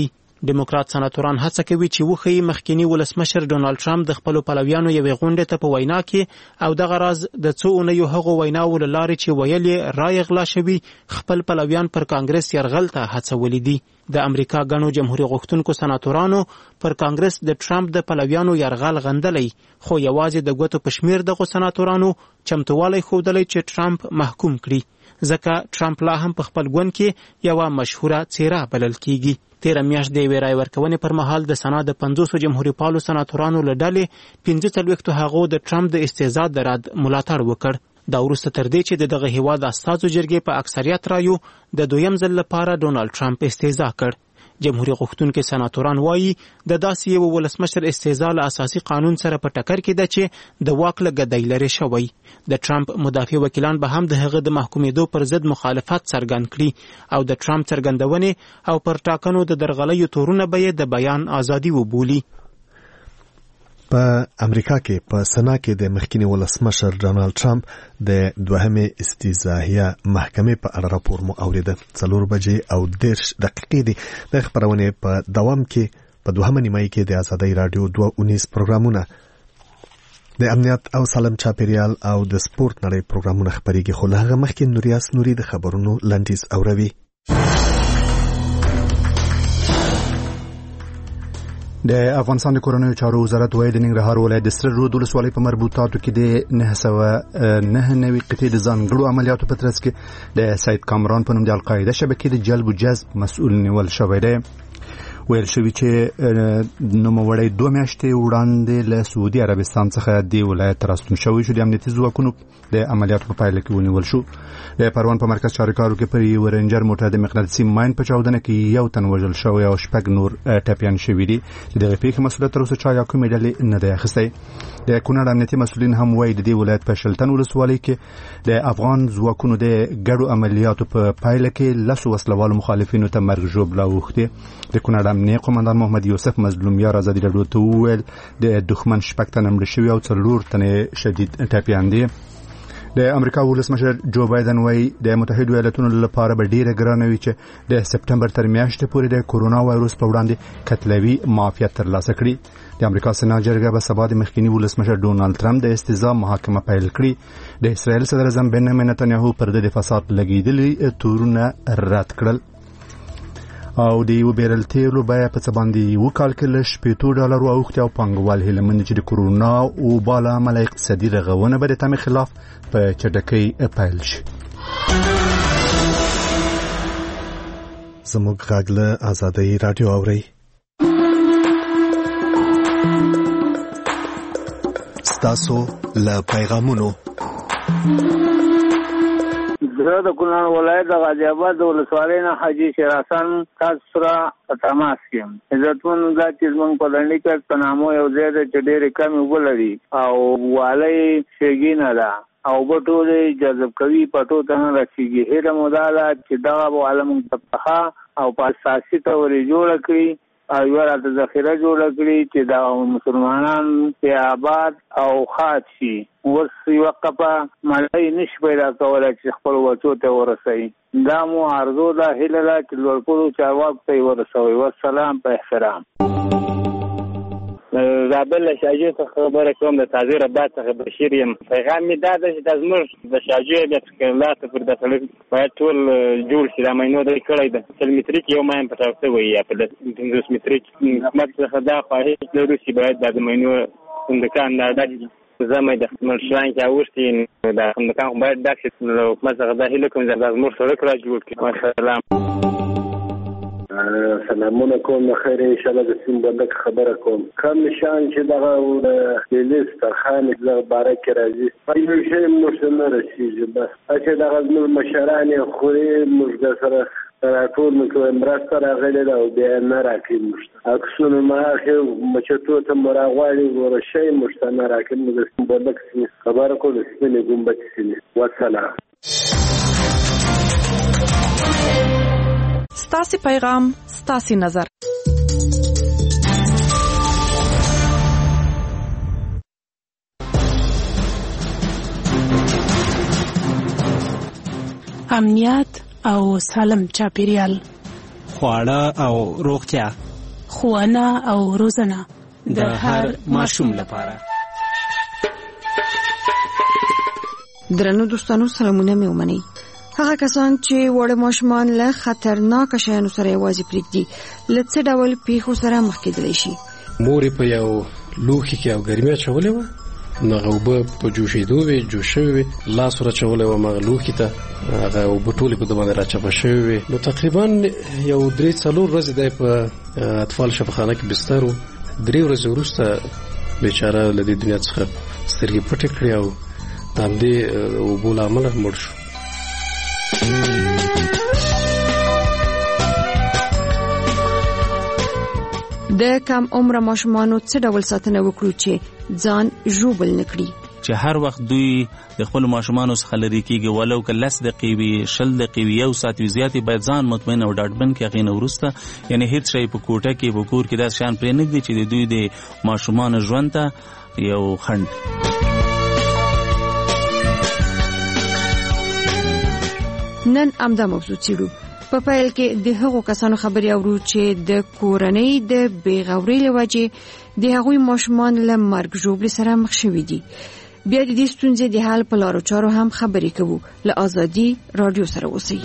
ډیموکرات سناتوران هڅه کوي چې وښیي مخکینی ولسمشر ډونالد ټرمپ د خپلو پلویانو یوې غونډې ته په وینا کې او دغه راز د څو اونیو هغو ویناوو له لارې چې ویل یې رایې غلا شوي خپل پلویان پر کانګرس یرغل ته هڅولي دي. د امریکا ګڼو جمهوریت غوښتونکو سناتورانو پر کانګرس د ټرمپ د پلویانو یرغل غندلی، خو یوازې د ګوتو په شمیر دغو سناتورانو چمتووالی ښودلی چې ټرمپ محکوم کړي، ځکه ټرمپ لا هم په خپل ګوند کې یوه مشهوره څیره بلل کیږي. تیره میاشت د یوې رایې ورکونې پر مهال د سنا د پنځوسو جمهوریت پالو سناتورانو له ډلې پنځه څلوېښتو هغو د ټرمپ د استهزاء د رد ملاتړ وکړ. دا وروسته تر دې چې د دغه هیواد استازو جرګې په اکثریت رایو د دویم ځل لپاره ډونالد ټرمپ استهزاء کړ. جمهوریت غوښتونکي سناتوران وایي د داسې یو ولسمشر استهزاء له اساسي قانون سره په ټکر کې ده چې د واک له ګدۍ لرې شوی. د ټرمپ مدافع وکیلان به هم د هغه د محکومېدو پر ضد مخالفت څرګند کړي او د ټرمپ څرګندونې او پر ټاکنو د درغلیو تورونه به یې د بیان ازادي وبولي. په امریکا کې په سنا کې د مخکینی ولسمشر ډونالد ټرمپ د دوهمې استیزاهیه محکمې په اړه راپور مو اوریده. څلور بجې او دېرش دقیقې دي. د خبرونې په دوام کې په دوهمه نیمایي کې د ازادۍ راډیو دوه اونیز پروګرامونه د امنیت او سالم چاپیریال او د سپورت نړۍ پروګرامونه خبرېږي، خو له هغه مخکې نوریاس نوري د خبرونو لنډیز اوروي. د افغانستان د کورنیو چارو وزارت وایي د ننګرهار ولایت د سره رود ولسوالۍ په مربوطاتو کې د نه سوه نه نوي قطعې د ځانګړو عملیاتو په ترڅ کې د سید کامران په نوم د القاعده شبکې د جلب و جذب مسؤل نیول شوی دی. ویل شوی چې نوموړی دوه میاشتې وړاندې له سعودي عربستان څخه د ولایت راستون شوی شو. د امنیتي ځواکونو د عملیاتو په پایله کې ونیول شو. د پروان په مرکز چارکارو کې پر یو رینجر موټر د مقناطیسي ماین په چاودنه کې یو تن وژل شوی او شپږ نور ټپیان شوي دي. دغه پیښې مسؤلیت تر اوسه چا یا کومې ډلې نه دی اخیستی. د کونړ امنیتي مسؤلین هم وایي د دې ولایت په شلتن ولسوالۍ کې د افغان ځواکونو د ګډو عملیاتو په پایله کې لسو وسلوالو مخالفینو ته مرګ ژوبله اوښتې. د کونړ امنیه قومندان محمد یوسف مظلومیار ازادي راډیو ته وویل د دښمن شپږ تنه مړه شوي او څلور تنې شدید ټپیان دي. د امریکا ولسمشر جو بایدن وایي د متحدو ایالاتونو لپاره به ډیره ګرانه وي چې د سپټمبر تر میاشتې پورې د کورونا وایروس په وړاندې کتلوي معافیت ترلاسه کړي. د امریکا سنا جرګه به سبا د مخکینی ولسمشر ډونالد ټرمپ د استهزاء محاکمه پیل کړي. د اسرائیل صدر اعظم بنیامین نتنیاهو پر د فساد لګیدلي تورونه رد کړل او د یو بیرل تیلو بیه په څه باندې یو کال کې له شپېتو ډالرو اوښتې او پانګوال هیله مند چې د کورونا وبا له امله اقتصادي رغونه به د تمې خلاف په چټکۍ پیل شي. زموږ غږ له ازادۍ راډیو اورئ. ستاسو له پیغامونو زه د کونړ ولایت د غازي آباد د ولسوالۍ نه حاجي شیر حسن تاسو سره په تماس کې یم. عزتمن دا چې زموږ په دنډۍ کې په نامو یو ځای دی چې ډېرې کمې اوبه لري او والۍ شګینه ده او اوبه ټولې جذب کوي، پټو ته نه رسېږي. هیله مو دا ده چې دغه واله موږ ته پخه او په اساسي ډول یې جوړه کړي او یوه راته ذخیره جوړه کړي چې د مسلمانان پې آباد او ښاد شي. اوس یوه قپه مړۍ نشي پیدا کولی چې خپلو بچو ته ورسوي. دا مو عرضو ده، هیله ده چې لوړپوړو چارواکو ته یې ورسوي. والسلام په احترام. زابل له شاجو څخه خبره کوم، د تازه رباط څخه بشیر یم. پیغام مې دا ده چې دا زموږ د شاجو بیا څکرلاته پر د سړک باید ټول جوړ شي. دا ماینو دی کړی ده سل متریک یو ماین په ټاکته وایي یا په پنځوس متریک. حکومت څخه دا خواهش لرو چې باید دا د ماینو خندقان دا ډک زمې د ملشان کې اوښتي دا خندقان خو باید ډک شي. حکومت څخه دا هیله کوم چې دا زموږ سړک را جوړ کړي. والسلام. سلامونه کوم، خیر ان شاء الله. د سیم بندک خبره کوم، کم نشان چې دغه د لیست ترخان د باره کې راځي یو شی موږ نه رسیږي. بس چې دغه زموږ مشران یې خوري موږ د سره راټول نکوي مرسته راغلې ده او بیا نه راکړي. موږ عکسونه ما اخې مچتو ته مو راغواړي ورشی موږ ته نه راکړي. موږ د سیم بندک خبره کوو، د سپینې ګنبدې سیمې. والسلام. ستاسي پیغام ستاسي نظر. امنیت او سالم چاپیریال، خواړه او روغتیا، ښوونه او روزنه د هر ماشوم لپاره. درنو دوستانو سلامونه مې ومنئ. هغه کسان چې وړ ماشومان له خطرناک شیانو سره یوازې پرېږدي له څه ډول پیښو سره مخ کېدلی شي؟ مور په یو لوښي کې او ګرمي اچولې وه، هغه اوبه په جوشېدو وې، جوش شوې وې، لاس ور اچولی وم هغه لوښي ته، هغه اوبه ټولې په ده باندې راچپه شوې وې. نو تقریبا یو درې څلور ورځې دی په اطفال شفاخانه کې بستر و. درې ورځې وروسته بیچاره له دې دنیا څخه سترګې پټې کړې او د همدې اوبو له امله مړ شو. د کم عمره ماشومانو څه ډول ساتنه وکړو چې ځان ژوبل نه کړي؟ چې هر وخت دوی د خپل ماشومانو څخه لرې کېږي، ولو که لس دقیقې وي، شل دقیقې وي، یو ساعت وي، زیاتې باید ځان مطمئن او ډاډمن کړي. هغې نه وروسته یعنې هېڅ شی په کوټه کې په کور کې داسې شیان پرېنږدي چې د دوی د ماشومانو ژوند ته یو خنډ. نن همدا موضوع څېړو. په پیل کې د هغو کسانو خبرې اورو چې د کورنۍ د بېغورۍ له وجې د هغوی ماشومان له مرګ ژوبلې سره مخ شوي دي. بیا د دې ستونزې د حل په لارو چارو هم خبرې کوو. له ازادي راډیو سره اوسئ.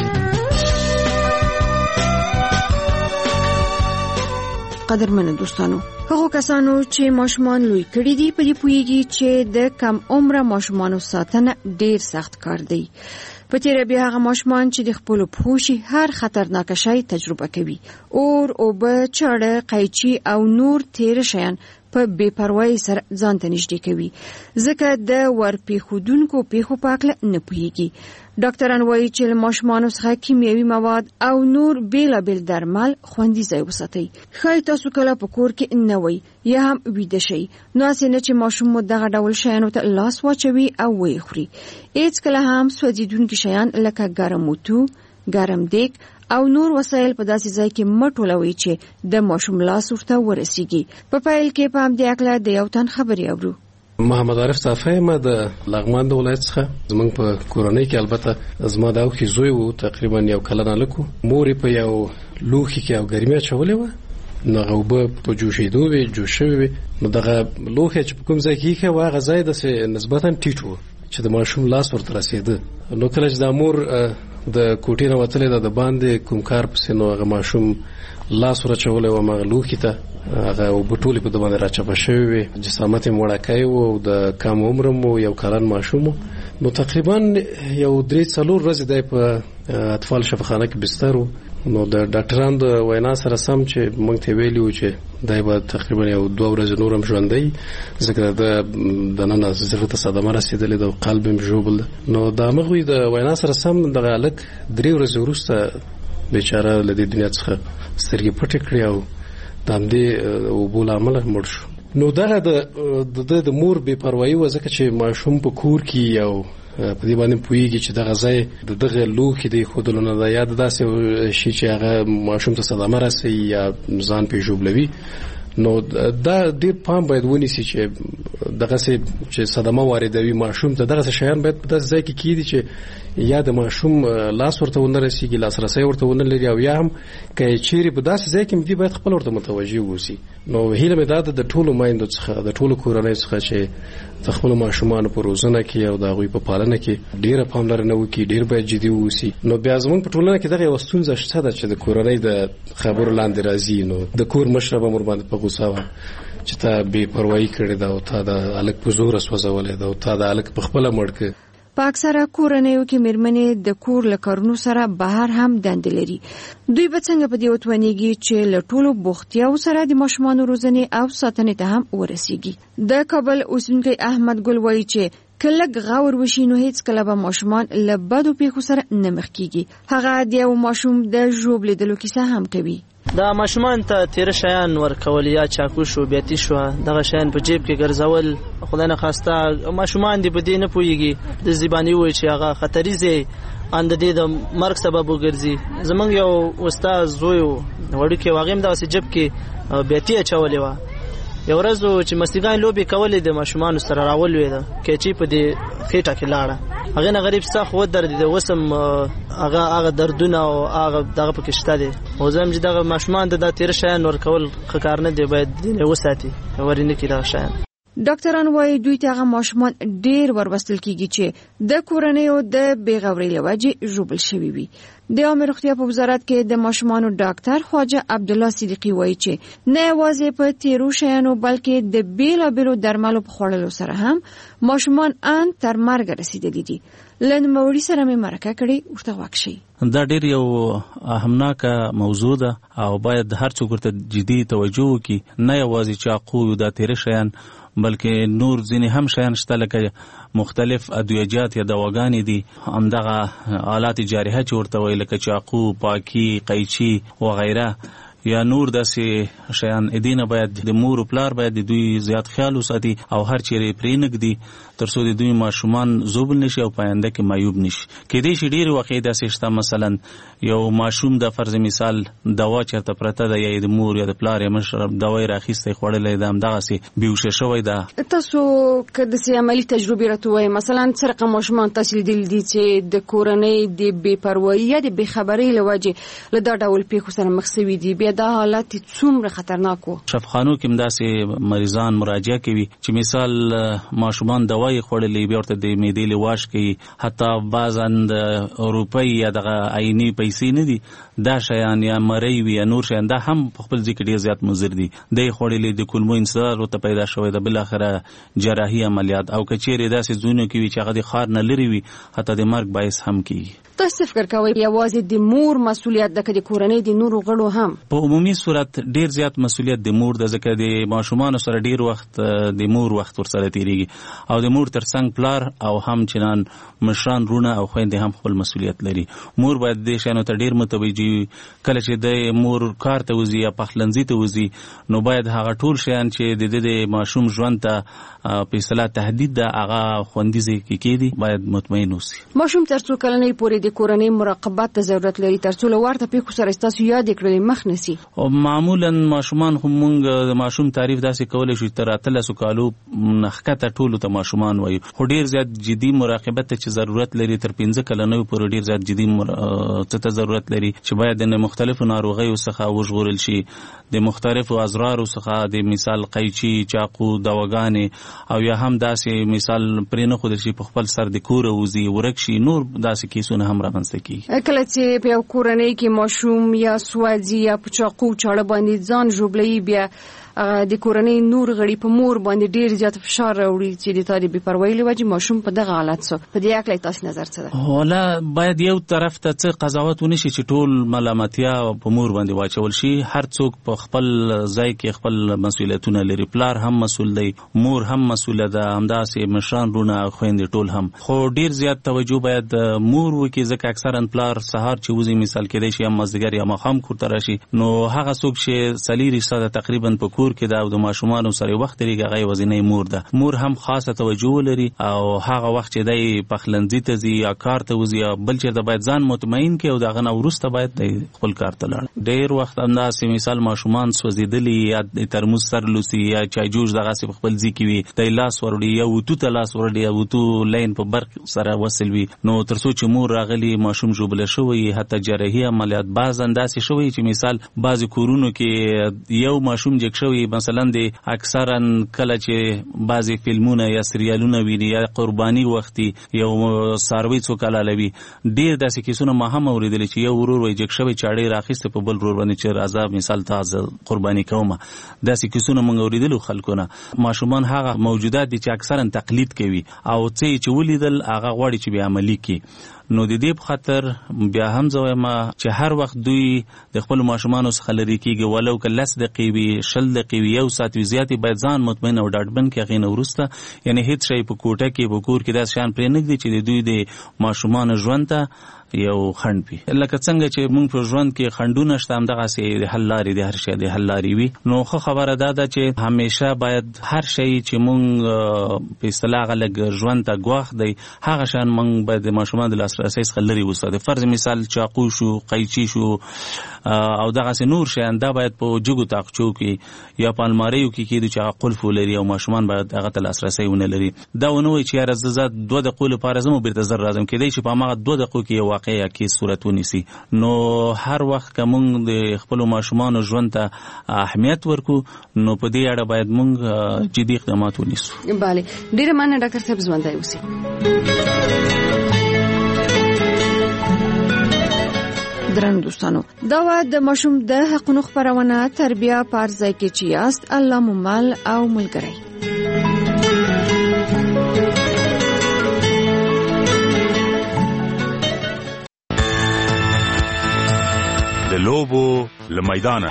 قدرمنو دوستانو، هغو کسانو چې ماشومان لوی کړي دي په دې پوهیږي چې د کم عمره ماشومانو ساتنه ډیر سخت کار دی. په تیره بیا هغه ماشومان چې د خپلو پښو شي هر خطرناک شی تجربه کوي. اور، اوبه، چاړه، قیچي او نور تیر شیان په بے پروايي سره ځان ته نږدې کوي، ځکه د ورپېښودونکو پیښو په اړه نه پوهیږي. ډاکټران وایي چې له ماشومانو څخه کیمیاوي مواد او نور بیلابیل درمل خوندي ځای وساتئ. ښایي تاسو کله په کور کې نه وئ یا هم ویده شئ، نو هسې نه چې ماشوم مو دغه ډول شیانو ته لاس واچوي او ویې خوري. هېڅکله هم سوځېدونکي شیان لکه ګرم اوتو، ګرم دیګ او نور وسایل په داسې ځای کې مه ټولوئ چې د ماشوم لاس ورته ورسیږي. په پیل کې په همدې هکله د یو تن خبرې اورو. محمد عارف صافی یم د لغمان د ولایت څخه. زمونږ په کورنۍ کې البته زما د اوښې زوی و، تقریبا یو کلن هلک و. مور یې په یو لوښي کې او ګرمي اچولې وه، نو هغه اوبه په جوشېدو وې، جوش شوې وې. نو دغه لوښی چې په کوم ځای کې ایښی و هغه ځای داسې نسبتا ټیټ و چې د ماشوم لاس ورته رسېده. نو کله چې دا مور د کوټې نه وتلې ده د باندې کوم کار پسې، نو هغه ماشوم لاس ور اچولی و هغه لوښي ته، هغه اوبه ټولې په ده باندې راچپه شوې وې. جسامت یې وړکی و او د کم عمره مو یو کلن ماشوم و. نو تقریبا یو درې څلور ورځې دی په اطفال شفاخانه کې بستر و. نو د ډاکټرانو د وینا سره سم چې موږ ته ویلي و چې دی به تقریبا یو دوه ورځې نور هم ژوندی، ځکه د دننه زړه ته صدمه رسېدلې ده او قلب هم ژوبل ده. نو د همغوی د وینا سره سم دغه هلک درې ورځې وروسته بیچاره له دې دنیا څخه سترګې پټې کړې او د همدې اوبو له امله مړ شو. نو دغه د ده د مور بې پروایي وه، ځکه چې ماشوم په کور کې یو په دې باندې پوهېږي چې دغه ځای د دغه لوښي د ایښودلو نه ده، یا د داسې شي چې هغه ماشوم ته صدمه رسوي یا ځان پرې ژوبلوي. نو دا ډېر پام باید ونیسي چې دغسې چې صدمه واردوي ماشوم ته، دغسې شیان باید په داسې ځای کې کېږدي چې یا د ماشوم لاس ورته ونه رسېږي، لاسرسی ورته ونه لري، او یا هم که یې چیرې په داسې ځای کې دي باید خپل ورته متوجه واوسي. نو هیله مې دا ده د ټولو میندو څخه، د ټولو کورنیو څخه چې د خپلو ماشومانو په روزنه کې او د هغوی په پالنه کې ډېره پاملرنه وکړي، ډېر باید جدي واوسي. نو بیا زموږ په ټولنه کې دغه یوه ستونزه شته ده چې د کورنۍ د خبرو لاندې راځي. نو د کور مشره به ورباندې په غوسه وه چې تا بې پروایي کړې ده او تا د هلک په زوره سوځولی ده او تا د هلک په خپله مړ کړ. په اکثره کورنیو کې میرمنې د کور له کارونو سره بهر هم دندې لري. دوی به څنګه په دې وتوانیږي چې له ټولو بوختیاو سره د ماشومانو روزنې او ساتنې ته هم ورسیږي؟ د کابل اوسیدونکی احمد ګل وایي چې که لږ غور وشي نو هېڅکله به ماشومان له بدو پیښو سره نه مخ کېږي. هغه د یو ماشوم د ژوبلېدلو کیسه هم کوي. دا ماشومان ته تیر شیان ورکول یا چاکوش او بیاتی شو، دغه شیان په جیب کې ګرځول، خدای نه خواسته ماشومان دې بده نه پويږي د زبانی وای چې هغه خطرېزه اند دې د مرګ سبب وګرځي. زمونږ یو استاد زوی وړو کې واغیم دا سې جیب کې بیاتی اچولې و. یو ورځ چې مستګان لوبي کولې د ماشومان سره راول وې ده کې چې په دې خېټه کې لاړه هغه نه غریب څخه و درد دي وسم هغه هغه دردونه او هغه دغه پکې شته دي او زم چې دغه ماشومان د تیر شیان ورکول کار نه دی باید دینه وساتي ورینه کې دا شیان. ډاکټران وايي دوی ته هغه ماشومان ډیر وربستل کیږي چې د کورنیو د بیغورۍ لوجې ژوبل شوی وي. د عامه روغتیا په وزارت کې د ماشومانو ډاکټر خواجه عبد الله صدیقی وايي چې نه یوازې په تیرو شیانو بلکې د بیلابیلو درملو په خوړلو سره هم ماشومان ان تر مرګ رسیدلي دي. لن موري سره مې مرکه کړې ورته واکشي. دا ډیر یو اهمناکه موضوع ده او باید هر څوک ورته جدي توجه وکړي. نه یوازې چې عقو د تیر شیان بلکې نور ځینې هم شیان شته لکه مختلف ادویجات یا دواګانې دي همدغه آلات جارحه چې ورته وایي لکه چاقو، پاکی، قیچي وغیره یا نور داسې شیان. ادینه باید د مور او پلار باید د دوی زیات خیال وساتي او هر چیرې پرې نږدي تر څو د دوی ماشومان زوبل نشي او پاینده کې معیوب نشي. کېدای شي ډېر واقع داسې شته مثلا یو ماشوم د فرض مثال دوا چرته پرته ده یا د مور یا د پلار یا مشر دوا راخیسته خوړلې ده همدغسې بیهوشه شوی ده. تاسو که داسې عملي تجربې راته وایئ مثلا څه رقم ماشومان تاسو لیدلي دي چې د کورنۍ د بې پروایي یا د بې خبرۍ له وجې له دا ډول پیښو سره مخ شوي دي؟ بیا دا حالت څومره خطرناک وو؟ شفاخانو کې همداسې مریضان مراجعه کوي چې مثال ماشومان دوا یې خوړلې بیا ورته د معدې لواش کوي، حتی بعضاً د روپۍ یا دغه عیني پیسې نه دي دا شیان یا مرۍ وي یا نور شیان دا هم په خپل ځای کې ډېر زیات مضر دي. دی خوړلې د کولمو انسداد ورته پیدا شوی ده، بالاخره جراحي عملیات او که چیرې داسې ځایونو کې وي چې هغه د ښار نه لرې وي حتی د مرګ باعث هم کېږي. تاسو فکر کوئ یوازې د مور مسؤلیت ده که د کورنۍ د نورو غړو هم؟ په عمومي صورت ډیر زیات مسؤلیت د مور ده ځکه د ماشومانو سره ډیر وخت د مور وخت ورسره تیریږي او د مور ترڅنګ پلار او هم چنان مشران رونه او خویندې هم خپل مسؤلیت لري. مور باید دې شیانو ته ډیر متوجه وي. کله چې د مور کار ته وځي یا پخلنځي ته وځي نو باید هغه ټول شیان چې د د ماشوم ژوند ته په اصطلاح تهدید ده هغه خوندي ځای کې کېدي باید مطمئن اوسي. ماشوم تر څو کلنۍ پورې د کورنۍ مراقبت ته ضرورت لري تر څو له ورته پیښو سره ستاسو یاد کړل مخ نسی؟ او معمولا ماشومان هم مونږ د ماشوم تعریف داسې کولی شو تر اتلسو کالو نښکته ټولو ته ماشومان وایو، خو ډیر زیات جدي مراقبت ته چې ضرورت لري تر پنځه کلنیو پورې ډیر زیات جدي څه ته ضرورت لري چې باید د مختلفو ناروغیو څخه وژغورل شي، د مختلفو اضرارو څخه د مثال قیچي، چاقو، دواګانې او یا هم داسې مثال پرې نه ښودل شي په خپل سر د کوره وځي ورک شي، نور داسې کیسونه هم رامنځته کېږي. کله چې په یو کورنۍ کې ماشوم یا سوځي یا په چاقو چاړه باندې ځان ژوبلوي بیا د کورنۍ نور غړي په مور باندې ډیر زیات فشار راوړي چې د تا د بې پروایۍ له وجې ماشوم په دغه حالت سو. په دې اړه تاسو نظر څه ده؟ والا باید یو طرف ته څه قضاوت ونه شي چې ټول ملامتیا په مور باندې واچول شي. هر څوک په خپل ځای کې خپل مسؤلیتونه لري، پلار هم مسؤل دی، مور هم مسؤله ده، همداسې مشران رونه او خویندې ټول هم. خو ډیر زیات توجه باید مور وکړي ځکه اکثرا پلار سهار چې وځي مثال کېدای شي هم مازدیګر یا ماښام کور ته راشي نو هغه څوک چې څلېرویشت ساعته تقریبا په کور کې ده او د ماشومانو سره وخت لري هغه یوازینۍ مور ده. مور هم خاصه توجه لري او هغه وخت چې دی پخلنځي ته ځي یا کار ته وځي یا بل چېرته باید ځان مطمئن کړي او د هغه نه وروسته باید دی خپل کار ته لاړ. ډېر وخت همداسې مثال ماشومان سوځېدلي یا د ترموز سر لوسي یا چایجوش دغسې په خپل ځای کې وي دی لاس وروړي یا وتو ته لاس وروړي یا وتو لین په برق سره وصل وي نو تر څو چې مور راغلي ماشوم ژوبله شوی حتی جراحي عملیات بعض انداسې شوی چې مثال بعضې کورونو کې یو ماشوم جګ شوی مثلا د اکثرا کله چې بعضی فلمونه یا سریالونه ویني یا قرباني وختي یو ساروی څو کاله لوي ډیر داسې کیسونه ما هم اوریدل چې یو ورور وای جګ شوی چاړې راخیسته په بل ورور باندې چې راځه مثال تاسو قرباني کوم داسې کیسونه موږ اوریدل خلکونه. ماشومان هغه موجودات دي چې اکثرا تقلید کوي او څه چې ولیدل هغه غواړي چې به عملي کړي. نو د دې په خاطر بیا هم زه وایم چې هر وخت دوی د خپل ماشومانو څخه لرې کېږي ولو که لس دقیقې وي شل دقیقې وي یو ساعت وي زیاتې باید ځان مطمئن او ډاډمن کړي. هغې نه وروسته یعنې هېڅ شی په کوټه کې په کور کې داسې شیان پرې نه ږدي چې د دوی د ماشومانو ژوند ته یو خند وي. لکه څنګه چې موږ په ژوند کې خندونه شته همدغه سي د حل لارې د هر شي د حل لارې وي. نو خو خبره ده ده چې همیشه باید هر شی چې موږ په اصطلاح غلګ ژوند ته ګواښ دی هغه شان موږ باید د ماشومان د لاسرسي څخه لرې وساتو. فرض مثال چاقو شو، قیچي شو او دغه نور شیان دا باید په جګو تاقچو کې یا په الماریو کې کېدو چې هغه قلف ولري او ماشومان باید هغه ته لاسرسی ونه لري. دا ونه وایي چې یاره زه زه دوه دقیقو لپاره ځم او بېرته زر راځم، کېدای چې په هماغه دوه دقیقو کې یو واقع یا کیس صورت ونیسي. نو هر وخت که موږ د خپلو ماشومانو ژوند ته اهمیت ورکو نو په دې اړه باید موږ جدي اقدامات ونیسو. بله، ډېره مننه ډاکټر صاحب، ژوندی اوسئ. درنو دوستانو، دا و د ماشوم د حقونو خپرونه تربیه په هر ځای کې چې یاست. الله مو مل او ملګری. د لوبو له میدانه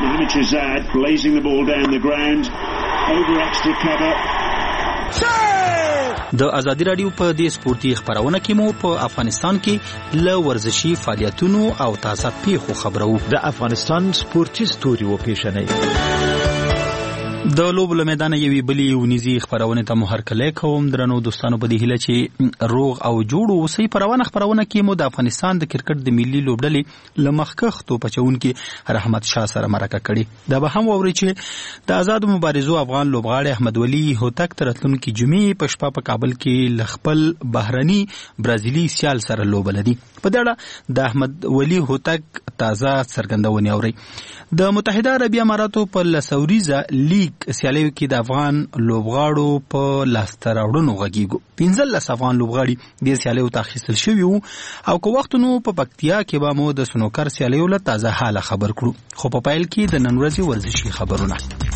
د ازادي رادیو په دې سپورتي خبرونه کې مو په افغانستان کې له ورزشي فعالیتونو او تازه پیښو خبرو. د افغانستان سپورتي ستوري و پیښنې د لوبو له میدانه یوې بلې ونیزي خبرونه ته مو هرکلی کوم. درنو دوستانو، په دې هیله چې روغ او جوړ اوسئ. په روانه خبرونه کې مو د افغانستان د کرکټ د ملي لوبډلې له مخکښ توپچوونکي رحمت شاه سره مرکه کړې. دا به هم واورئ چې د آزادو مبارزو افغان لوبغاړی احمد ولي هوتک تر راتلونکي جمعې په شپه په کابل کې له خپل بهرني برازیلي سیال سره لوبه لري. په دې اړه د احمد ولي هوتک تازه څرګندونې اورئ. د متحده عربي اماراتو په لسوریزه لیگ سیالیو کې د افغان لوبغاړو په لاسته راوړنو غږیږو. پنځلس افغان لوبغاړي د سیالیو ته اخیستل شوي وو او که وخت نو په پکتیا کې به مو د سنوکر سیالیو له تازه حاله خبر کړو. خو په پیل کې د نن ورځې ورزشي خبرونه.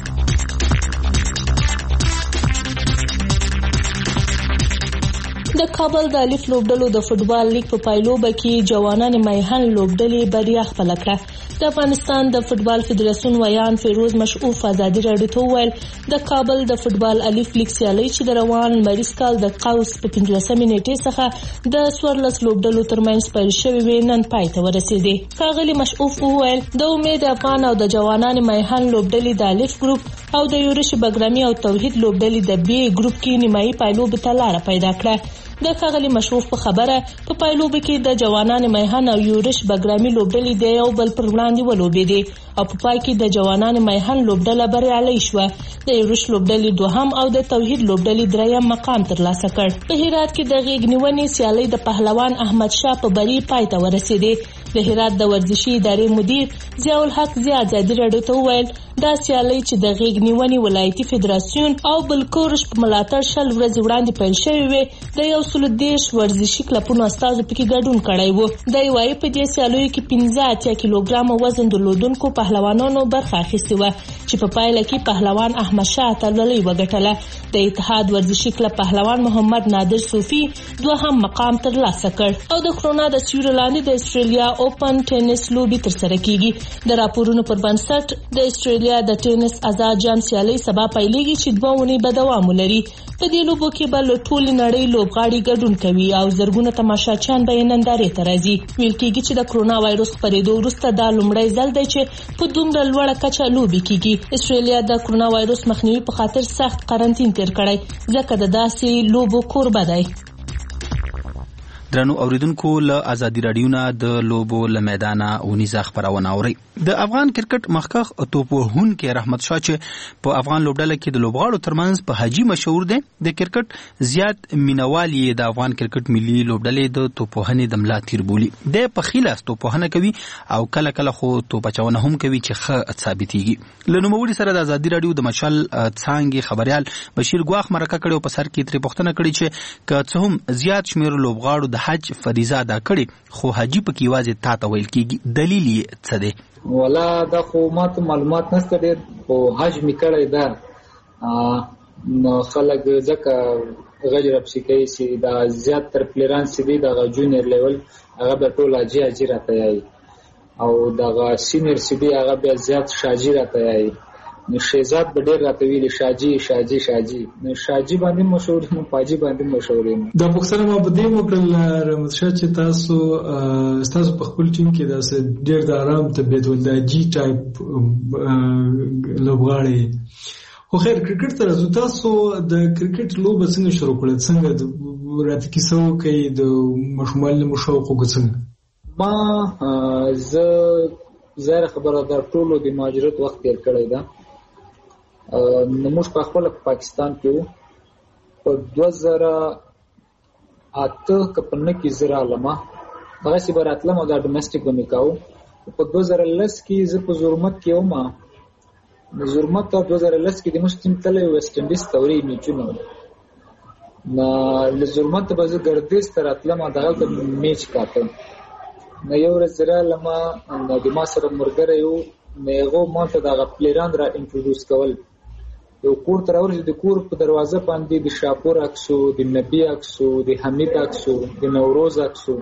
د کابل د الف لوبډلو د فوټبال لیګ په پایلوبه کې جوانان میهن لوبډلې بریا خپل کړه. د افغانستان د فوټبال فدراسیون ویان فیروز مشعوف ازادي راډیو ته وویل د کابل د فوټبال الف لیګ سیالي چې د روان مریض کال د قوس په پنځلسمې نیټې څخه د څوارلس لوبډلو ترمنځ پیل شوې وې نن پای ته ورسېدې. ښاغلي مشعوف وویل د امید افغان او د جوانان میهن لوبډلې د الف ګروپ او د یورش بګرامي او توحید لوبډلې د بی ګروپ کې نیمایي پایلوب ته لار پیدا کړه. د ښاغلي مشعوف په خبره په پایلوب کې د جوانان میهن او یورش بګرامي لوبډلې د یو بل پر وړاندې ولوبېدې او په پای کې د جوانان میهن لوبډله بریالۍ شوه. د یورش لوبډلې دوهم او د توحید لوبډلې دریم مقام ترلاسه کړ. په هرات کې د غېږ نیونې سیالۍ د پهلوان احمد شاه په بری پای ته ورسېدې. د هرات د ورزشي ادارې مدیر ضیاء الحق ضیاء ازادي راډیو ته وویل دا سیالۍ چې د غېږ نیونې ولایتي فدراسیون او بلکورش په ملاتړ شل ورځې وړاندې پیل شوې وې. د یو سلو دېرش ورزشي کلبونو استازو پکې ګډون کړی و. دی وایي په دې سیالیو کې پنځه اتیا کیلوګرامه وزن درلودونکو پهلوانانو برخه اخیستې وه چې په پایله کې پهلوان احمد شاه اتلولۍ وګټله. د اتحاد ورزشي کلب پهلوان محمد نادر صوفي دوهم مقام ترلاسه کړ. او د کرونا د سیوري لاندې د استرالیا اوپن ټینس لوبې ترسره کیږي. د راپورونو پر بنسټ د استرالیا د ټینس آزاد جام سیالۍ سبا پیلېږي چې دوه اونۍ به دوام ولري. په دې لوبو کې به له ټولې نړۍ لوبغاړي ګډون کوي او زرګونه تماشاچیان به یې نندارې ته راځي. ویل کېږي چې د کرونا وایرس خپرېدو وروسته دا لومړی ځل دی چې په دومره لوړه کچه لوبې کېږي. استرالیا د کرونا وایرس مخنیوي په خاطر سخت قرنطین تیر کړی ځکه د داسې لوبو کوربه دی. درنو اوریدونکو، له ازادي راډیو نه د لوبو له میدانه ونیزه خبرونه اورئ. د افغان کرکټ مخکښ توپ وهونکی رحمت شاه چې په افغان لوبډله کې د لوبغاړو ترمنځ په حاجي مشهور دی، د کرکټ زیات مینوال یې د افغان کرکټ ملي لوبډلې د توپ وهنې د ملا تیر بولي. د په خلاص توپ وهنه کوي او کله کله خو توپ اچونه هم کوي چې ښه ثابتېږي. له نوموړي سره د ازادي راډیو د مشال څانګې خبريال بشیر ګواخ مرکه کړې او په سر کې ترې پوښتنه کړې چې که څه هم زیات شمېر لوبغاړو د حج فریضه ادا کړې خو حاجي پکې یوازې تا ته ویل کېږي، دلیل یې څه دی؟ ولا دا خو ماته معلومات نشته ډېر، خو حج مې کړی ده نو خلک ځکه غږ راپسې کوي چې دا زیات تر پلیران چې دي دغه جونیر لیول هغه به ټول حاجي حاجي راته یایي او دغه سینیر چې دي هغه بیا زیات شاجي راته یایي نو شهزاد به ډېر راته ویلي شاجي شاجي شاجي نو شاجي باندې مشهور یم پاجي باندې مشهور یم. دا پوښتنه ما په دې وکړل رحمت شاه چې تاسو تاسو په خپل ټیم کې داسې ډېر د آرام طبیعت ول د جی ټایپ لوبغاړي خو خیر کرکټ ته راځو. تاسو د کرکټ لوبه څنګه شروع کړل؟ څنګه راته کیسه وکړئ د ماشومانو مو شوق وګڅنګ؟ ما زه زه خبره در ټولو د مهاجرت وخت تیر کړی ده. نو موږ په خپل پاکستان کې په دوه زره اته کې په نکي زرا لمه هغه سی براتلم او دا ډومېسټیک باندې کاو. په دوه زره لس کې زه په زورمت کې وم. زورمت په دوه زره لس کې د مشتیم تل ویسټ انډیز توري میچونه نو له زورمت به زه ګردیز تر اتلم دغه میچ کاته. نو یو ورځ زرا لمه د ما سره مرګره یو نهغه ماته دغه پلیران را انټروډوس کول. یو کور تر ورځ د کور په دروازه باندې د شاپور اکسو د نبی اکسو د حمید اکسو د نوروز اکسو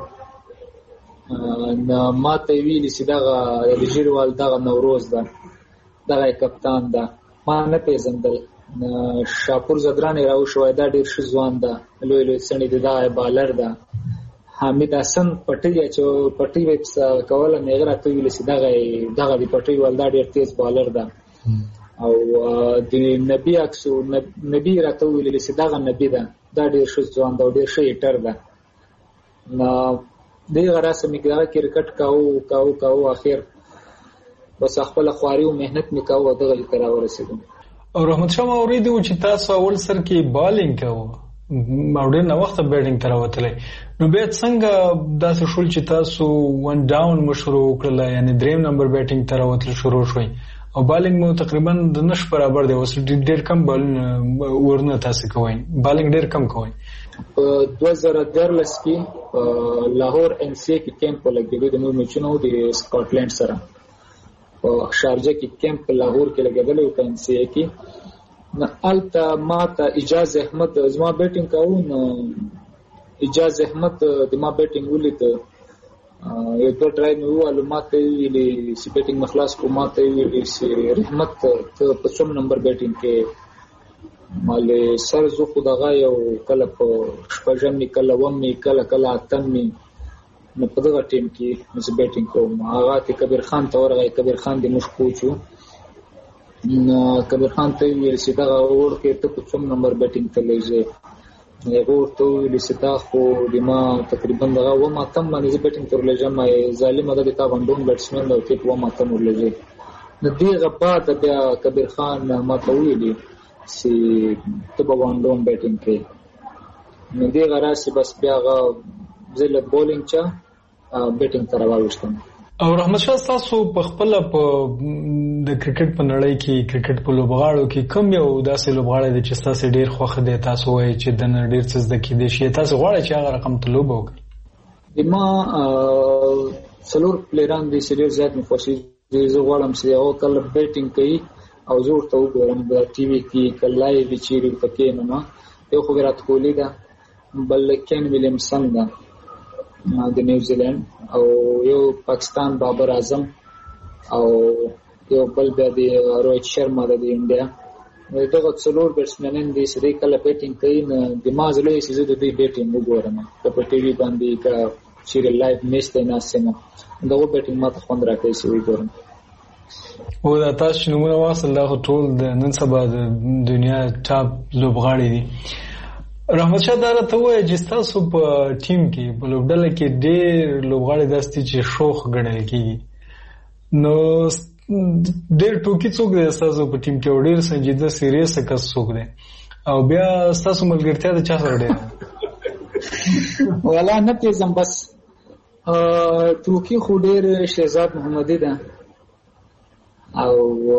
نو ماته ویلي چې دغه رجیروال دغه نوروز ده دغه کپتان ده. ما نه پیژندل. شاپور زدران راو شوی دا ډیر ښه ځوان ده لوی لوی سړی دی دا بالر ده. حمید حسن پټي چې پټي وپس کوله نه راته ویل چې دغه دغه دی پټي ول دا ډیر تیز بالر ده. او د نبی اکسو نبی راته ویل چې دغه نبی ده دا ډیر ښه ځوان ده ډیر ښه هیټر ده. نو دغه راسه میګه کرکټ کاو کاو کاو اخر بس خپل خواري او مهنت میکاو دغه لپاره ورسېدم. او رحمت شاه اوریدو چې تاسو اول سر کې بالینګ کاوه ماوډر نو وخت بیټینګ تر وتلې نو به څنګه داسې شول چې تاسو ون ډاون مشروع کړل یعنی دریم نمبر بیټینګ تر وتل شروع شوی او بالینګ مو تقریبا د نش برابر دی اوس ډیر کم بال ورنه تاسو کوی بالینګ ډیر کم کوی. دوه زره دیارلس کې لاهور ان سی کې کیمپ لګیدو د نور میچونو د سکاټلند سره په شارجه کې کیمپ لاهور کې لګیدل او ان سی کې نو الته ماته اجاز احمد زما بیټینګ کاوه. نو اجاز احمد د ما بیټینګ ولید یو دوه ټرای نو معلومات ویلي چې بیټینګ مخلاص کو ماته ویلي چې رحمت ته په څوم نمبر بیټینګ کې مالې سر زو خدغه یو کله په شپږم می کله وم می کله کله اتم می نو په دغه ټیم کې مې بیټینګ کوم. هغه ته کبیر خان ته ورغی. کبیر خان د مش کوچو نو کبیر خان ته ویل چې دا اور کې ته په څوم نمبر بیټینګ ته لږه هغه ورته ویل چې دا خو د ما تقریبا دغه و ما تم باندې بیټینګ تر لږه ما ظالم د تا باندې بیټسمن او ټیپ و ما تم ورلږه نو دیغه بعد بیا کبیر خان ما ته ویل چې ته به وانډون بیټینګ کې نو دیغه راشي بس بیا غو زله بولینګ چا بیټینګ تر راوښتم. او رحمت شاه تاسو په خپل په د کرکټ په نړۍ کې کرکټ په لوبغاړو کې کوم یو داسې لوبغاړی دی چې تاسو ډیر خوښ دی تاسو وایي چې د ډیر څه زده کیدی شي تاسو غواړئ چې هغه رقم ته لوب وکړئ؟ ما څلور پلیران دي چې ډیر زیات مې خوښي دي. زه غواړم چې هغه کله بیټینګ کوي او زه ورته وګورم د ټي وي کې کله لایو چیرې پکې نه ما یو خو ویرات کوهلی ده بل کین ویلیامسن ده د نیوزیلند او یو پاکستان بابر اعظم او یو بل بیا د روهیت شرما د انډیا. دغه څلور بیټسمنان دي چې کله بیټینګ کوي نو د ما زلوي چې د دې بیټینګ وګورم په ټي وي باندې کا چیرې لایو میچ ته ناسمه دغه بیټینګ ماته خوند راکوي چې وګورم. او دا تاسو نمونه واصل دا ټول د نن سبا د دنیا ټاپ لوبغاړي دي. رحمت شاه دا ته وایي چې تاسو په ټیم کې په لوبډله کې ډېر لوبغاړي داسې چې شوخ ګڼل کېږي نو ډېر ټوکي څوک دی تاسو په ټیم کې او ډېر سنجیده سیریس کس څوک دی او بیا تاسو ملګرتیا د چا سره ډېره ولا نه پیژم بس ټوکي خو ډېر شهزاد محمدي ده او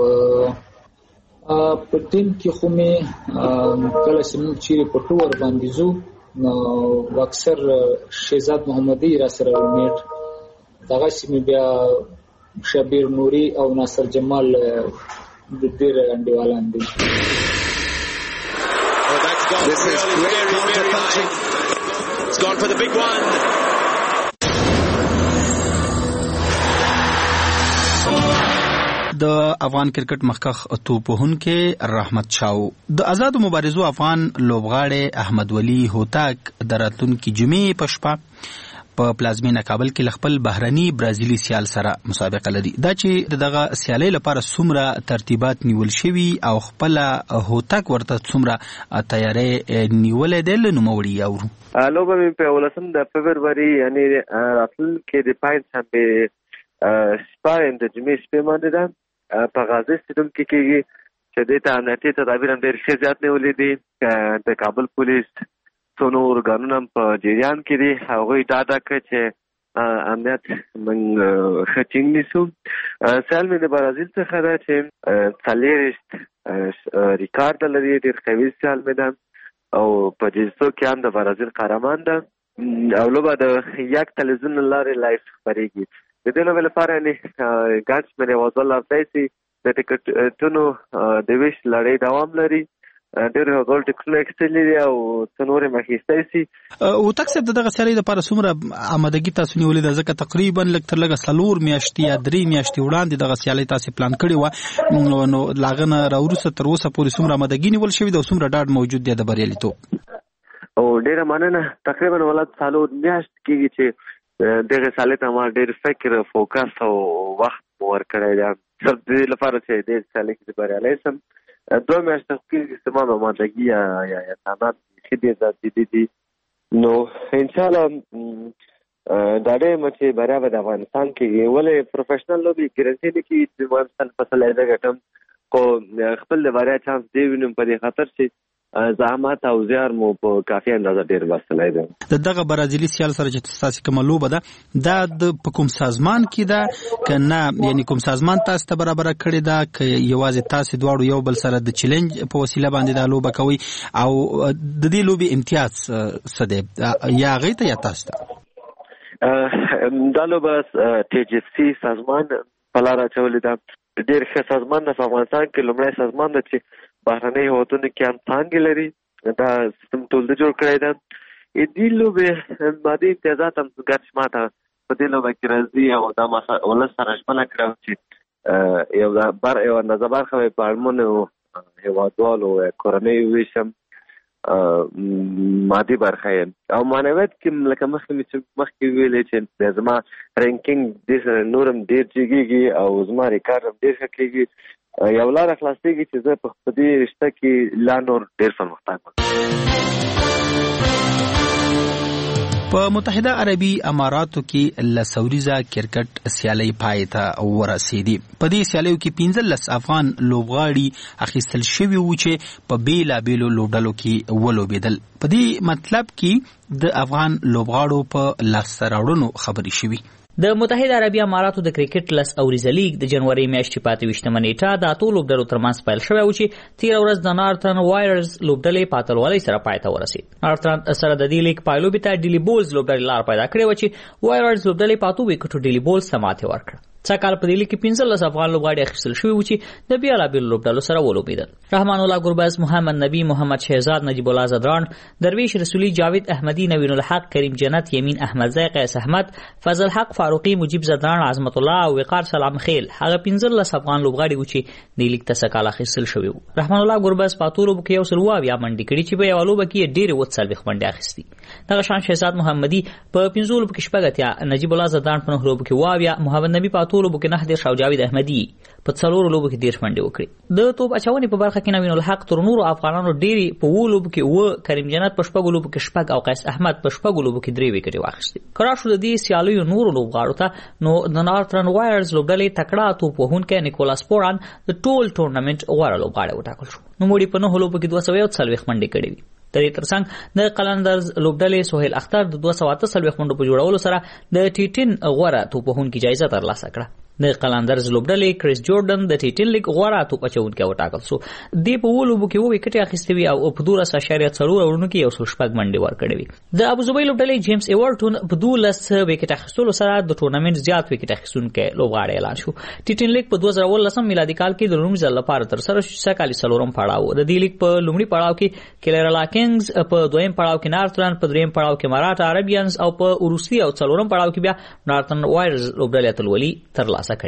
په ټیم کې خو مې کله چې موږ چیرې په ټور باندې ځو نو اکثر شهزاد محمدي را سره ومیټ دغه چې مې بیا شبیر نوري او ناصر جمال د ډېر انډیوالان دي. This is great counter punching. It's gone for the big one. د افغان کرکټ مخکخ توپوهونکي رحمت شاو د آزاد مبارزو افغان لوبغاړي احمد ولی هوتک د راتلونکي جمعې په شپه په پلازمینه کابل کې خپل بهرني برازیلي سیال سره مسابقه لري. دا چې دغه سیالۍ لپاره څومره ترتیبات نیول شوي او خپل هوتک ورته څومره تیاری نیولې ده نوموړي اورو. لوبه مې په ولسم د فبروري یعنی راتلونکي د پنځ شنبه شپه د جمعې شپې باندې ده په غازي سټیډیم کې کېږي چې د ته امنیتي تدابیر هم ډېر ښه زیات نیولې دي. د کابل پولیس څو نور ارګانونه په جریان کې دي. هغوی ډاډه کړه چې امنیت موږ ښه ټینګ نیسو. سیال مې د برازیل څخه ده چې څلېرویشت ریکارډ لري، ډېر قوي سیال مې ده او په جیسو کې هم د برازیل قهرمان ده او لوبه د یک تلویزیون له لارې لایف خپرېږي. د دې لوبې لپاره یعنې ګڼ شمېر هېوادوال راځي چې د ټکټونو د ویش لړۍ دوام لري. ډېر هغول ټکټونه اخیستلي دي او څه نور یې اخیستی سي. هوتک صاحب د دغه سیالۍ لپاره څومره آمادګي تاسو نیولې ده؟ ځکه تقریبا لږ تر لږه څلور میاشتې یا درې میاشتې وړاندې دغه سیالۍ تاسې پلان کړې وه، نو له هغه نه راوروسته تر اوسه پورې څومره آمادګي نیول شوې ده او څومره ډاډ موجود دی د بریالیتوب؟ او ډېره مننه. تقریبا ولاد څلور میاشتې کېږي چې دغه سیالۍ ته ما ډېر فکر، فوکس او وخت مو ورکړی دی صرف د دې لپاره چې دې سیالۍ کې بریالی شم. دو میاشتې کېږي چې ما آمادګي یا یا امکانات ښه ډېر زیات جدي دي. نو انشاءالله دا ډېر چې بریا به د افغانستان کېږي. ولې پروفیشنل لوبې ګارنټي نه کېږي چې افغانستان فصل یې ګټم، خو خپل د بریا چانس دی وینم په دې خاطر چې زحمت او زیار مو په کافي اندازه ډېر باسلی دی. د دغه برازیلي سیال سره چې ستاسې کومه لوبه ده دا د په کوم سازمان کې ده که نه، یعنې کوم سازمان تاسو ته برابره کړې ده که یوازې تاسې دواړو یو بل سره د چیلنج په وسیله باندې دا لوبه کوئ او د دې لوبې امتیاز څه دی یا هغوی ته یا تاسو ته؟ دا لوبه ټي جي اف سي سازمان په لاره اچولې ده. ډېر ښه سازمان ده په افغانستان کې، لومړی سازمان ده چې بهرنۍ هېوادونو کې هم څانګې لري. دا سیستم ټول ده جوړ کړی ده. دې لوبې مادي امتیازات هم ګرچ ما ته په دې لوبه کې راځي او دا ولس سره ژمنه کړې چې یو بر یو اندازه برخه به په اړمنو هېوادوالو کورنیو ویشم مادي برخه یې او معنویت کې لکه مخکې مې مخکې ویلې چې زما رینکینګ دې نور هم ډېر جګېږي او زما ریکارډ هم ډېر ښه کېږي. یو لاره خلاصېږي چې زه په دې رشته کې لا نور ډېر پرمختګ وکړم. په متحده عربي اماراتو کې لسوریزه کرکټ سیالۍ پای ته ورسېدې. په دې سیالیو کې پنځلس افغان لوبغاړي اخیستل شوي وو چې په بیلابیلو لوبډلو کې ولوبېدل. په دې مطلب کې د افغان لوبغاړو په لاسته راوړنو خبرې شوي. د متحده عربي اماراتو د کرکټ لس اوریزه لیګ د جنوري میاشتې په اته ویشتمه نیټه د اتو لوبډلو ترمنځ پیل شوی و چې تېره ورځ د نارتن وایرز لوبډلې په اتلولۍ سره پای ته ورسېد. نارتن سره د دې لیګ پایلوبې ته ډیلي بولز لوبډلې لار پیدا کړې وه چې وایرز لوبډلې په اتو ویکټو ډیلي بولز ته ماتې ورکړه. څه کال په دې لیګ کې پنځلس افغان لوبغاړي اخیستل شوي وو چې د بیلابیلو لوبډلو سره ولوبېدل. رحمان الله ګربز، محمد نبی، محمد شهزاد، نجیب الله زدران، درویش رسولي، جاوید احمدی، نوین الحق، کریم جنت، یمین احمدزی، قیس احمد، فضل حق فاروقی، مجیب زدران، عظمت الله او وقار سلام خیل هغه پنځلس افغان لوبغاړي وو چې د لیګ ته څه کال اخیستل شوي وو. رحمان الله ګربز په اتو لوبو کې یو سل اووه اویا منډې کړي چې په یوه لوبه کې یې ډېرې اووه څلوېښت منډې اخیستې. دغه شان شهزاد محمدي په پنځو لوبو کې شپږ اتیا، نجیب الله زدران په نهو لوبو کې اووه اویا، محمد نبی په اتو لوبو کې نهه دېرش او جاوید احمدی په څلورو لوبو کې دېرش منډې وکړې. د توپ اچونې په برخه کې نوین الحق تر نورو افغانانو ډېرې په اووه لوبو کې اووه، کریم جنت په شپږو لوبو کې شپږ او قیس احمد په شپږو لوبو کې درې ویکټې واخیستې. که راشو د دې سیالیو نورو لوبغاړو ته نو د نارترن وایرز لوبډلې تکړه توپ وهونکی نیکولاس پوران د ټول ټورنمنټ غوره لوبغاړی وټاکل شو. نوموړي په نهو لوبو کې دوه سوه یو څلوېښت منډې کړې وي. د دې ترڅنګ د قلندرز لوبډلې سهیل اختر د دوه سوه اته څلوېښت منډو په جوړولو سره د ټي ټین غوره توپ وهونکي جایزه ترلاسه کړه. د قلندرز لوبډلې کریس جورډن د ټي ټین لیګ غوره توپ اچوونکی وټاکل شو. دې په اووه لوبو کې اووه ویکټې اخیستې وي او په دولس اعشاریه څلور اوورونو کې یو سل شپږ منډې ورکړې وي. د ابوظبي لوبډلې جیمز ایورټون په دولس ویکټ اخیستلو سره د ټورنمنټ زیات ویکټ اخیستونکی لوبغاړی اعلان شو. ټي ټین لیګ په دوه زره اوولسم میلادي کال کې د لومړي ځل لپاره ترسره شو چې سږکال یې څلورم پړاو و. د دې لیګ په لومړي پړاو کې کیرالا کینګز، په دویم پړاو کې نارترن، په دریم پړاو کې مراټا عربینز او په وروستي او څلورم پړاو کې بیا نارتن وایرز لوبډلې اتلولي ترلاسه کړې ده.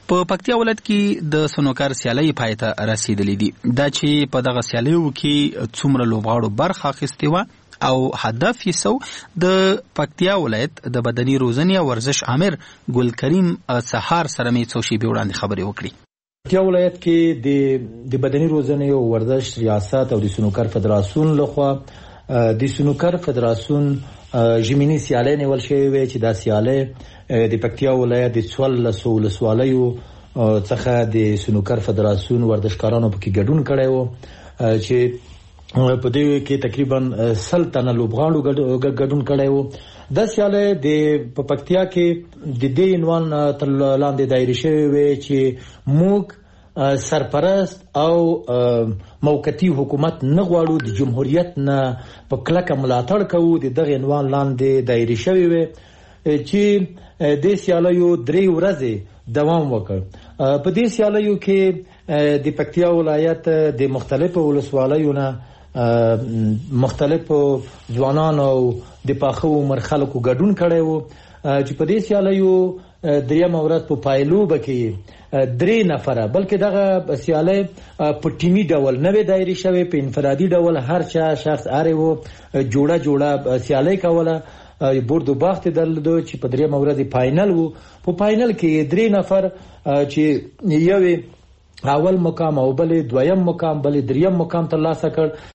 په پکتیا ولایت کې د سنوکر سیالۍ پای ته رسیدلې دي دا چې په دغه سیالیو کې څومره لوبغاړو برخه اخیستې وه او هدف یې سو د پکتیا ولایت د بدني روزنې او ورزش امیر ګل کریم سهار سره مې څو شیبې وړاندې خبرې وکړې. پکتیا ولایت کې د د بدني روزنې او ورزش ریاست او د سنوکر فدراسیون لخوا د سنوکر فدراسیون ژمنی سیالۍ نیول شوې وې چې دا سیالۍ د پکتیا ولایت د څوارلسو ولسوالیو څخه د سنوکر فدراسیون ورزشکارانو پکې ګډون کړی و چې په دې کې تقریبا سل تنه لوبغاړو ګډون کړی و. دا سیالۍ د په پکتیا کې د دې عنوان تر لاندې دایره شوې وې چې موږ سرپرست او موقتی حکومت نه غواړو د جمهوریت نه په کلکه ملاتړ کوو. د دغه عنوان لاندې دایره شوې وې چې د سیالیو درې ورځې دوام وکړ. په دې سیالیو کې د پکتیا ولایت د مختلفو ولسوالیو نه مختلفو ځوانانو او د پاخه عمر خلکو ګډون کړی و چې په دې سیالیو دریم ورځ په پایلوبه کې درې نفره بلکې دغه سیالۍ په ټیمي ډول نه وې دایري شوې، په انفرادي ډول هر چا شخص اره و جوړه جوړه سیالۍ کوله. برد و باخت درلودو چې په دریم ورځ فاینل وو. په فاینل کې درې نفر چې یو اول مقام او بل دویم مقام بل دریم مقام ترلاسه کړ.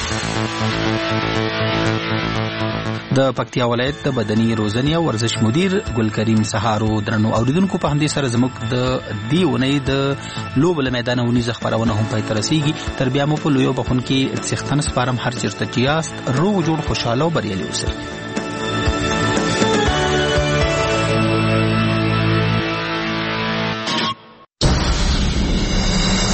د پکتیا ولایت د بدني روزنې او ورزش مدیر ګل کریم سهارو درنو اوریدونکو په همدې سره زموږ د دې ونې د لوب له میدان ونیزه خبرونه هم پای ته رسیږي. تر بیا مو په لویو بخون کې څښتن سپارم هر چیرته چې یاست روغ جوړ خوشاله او بریالي اوسئ.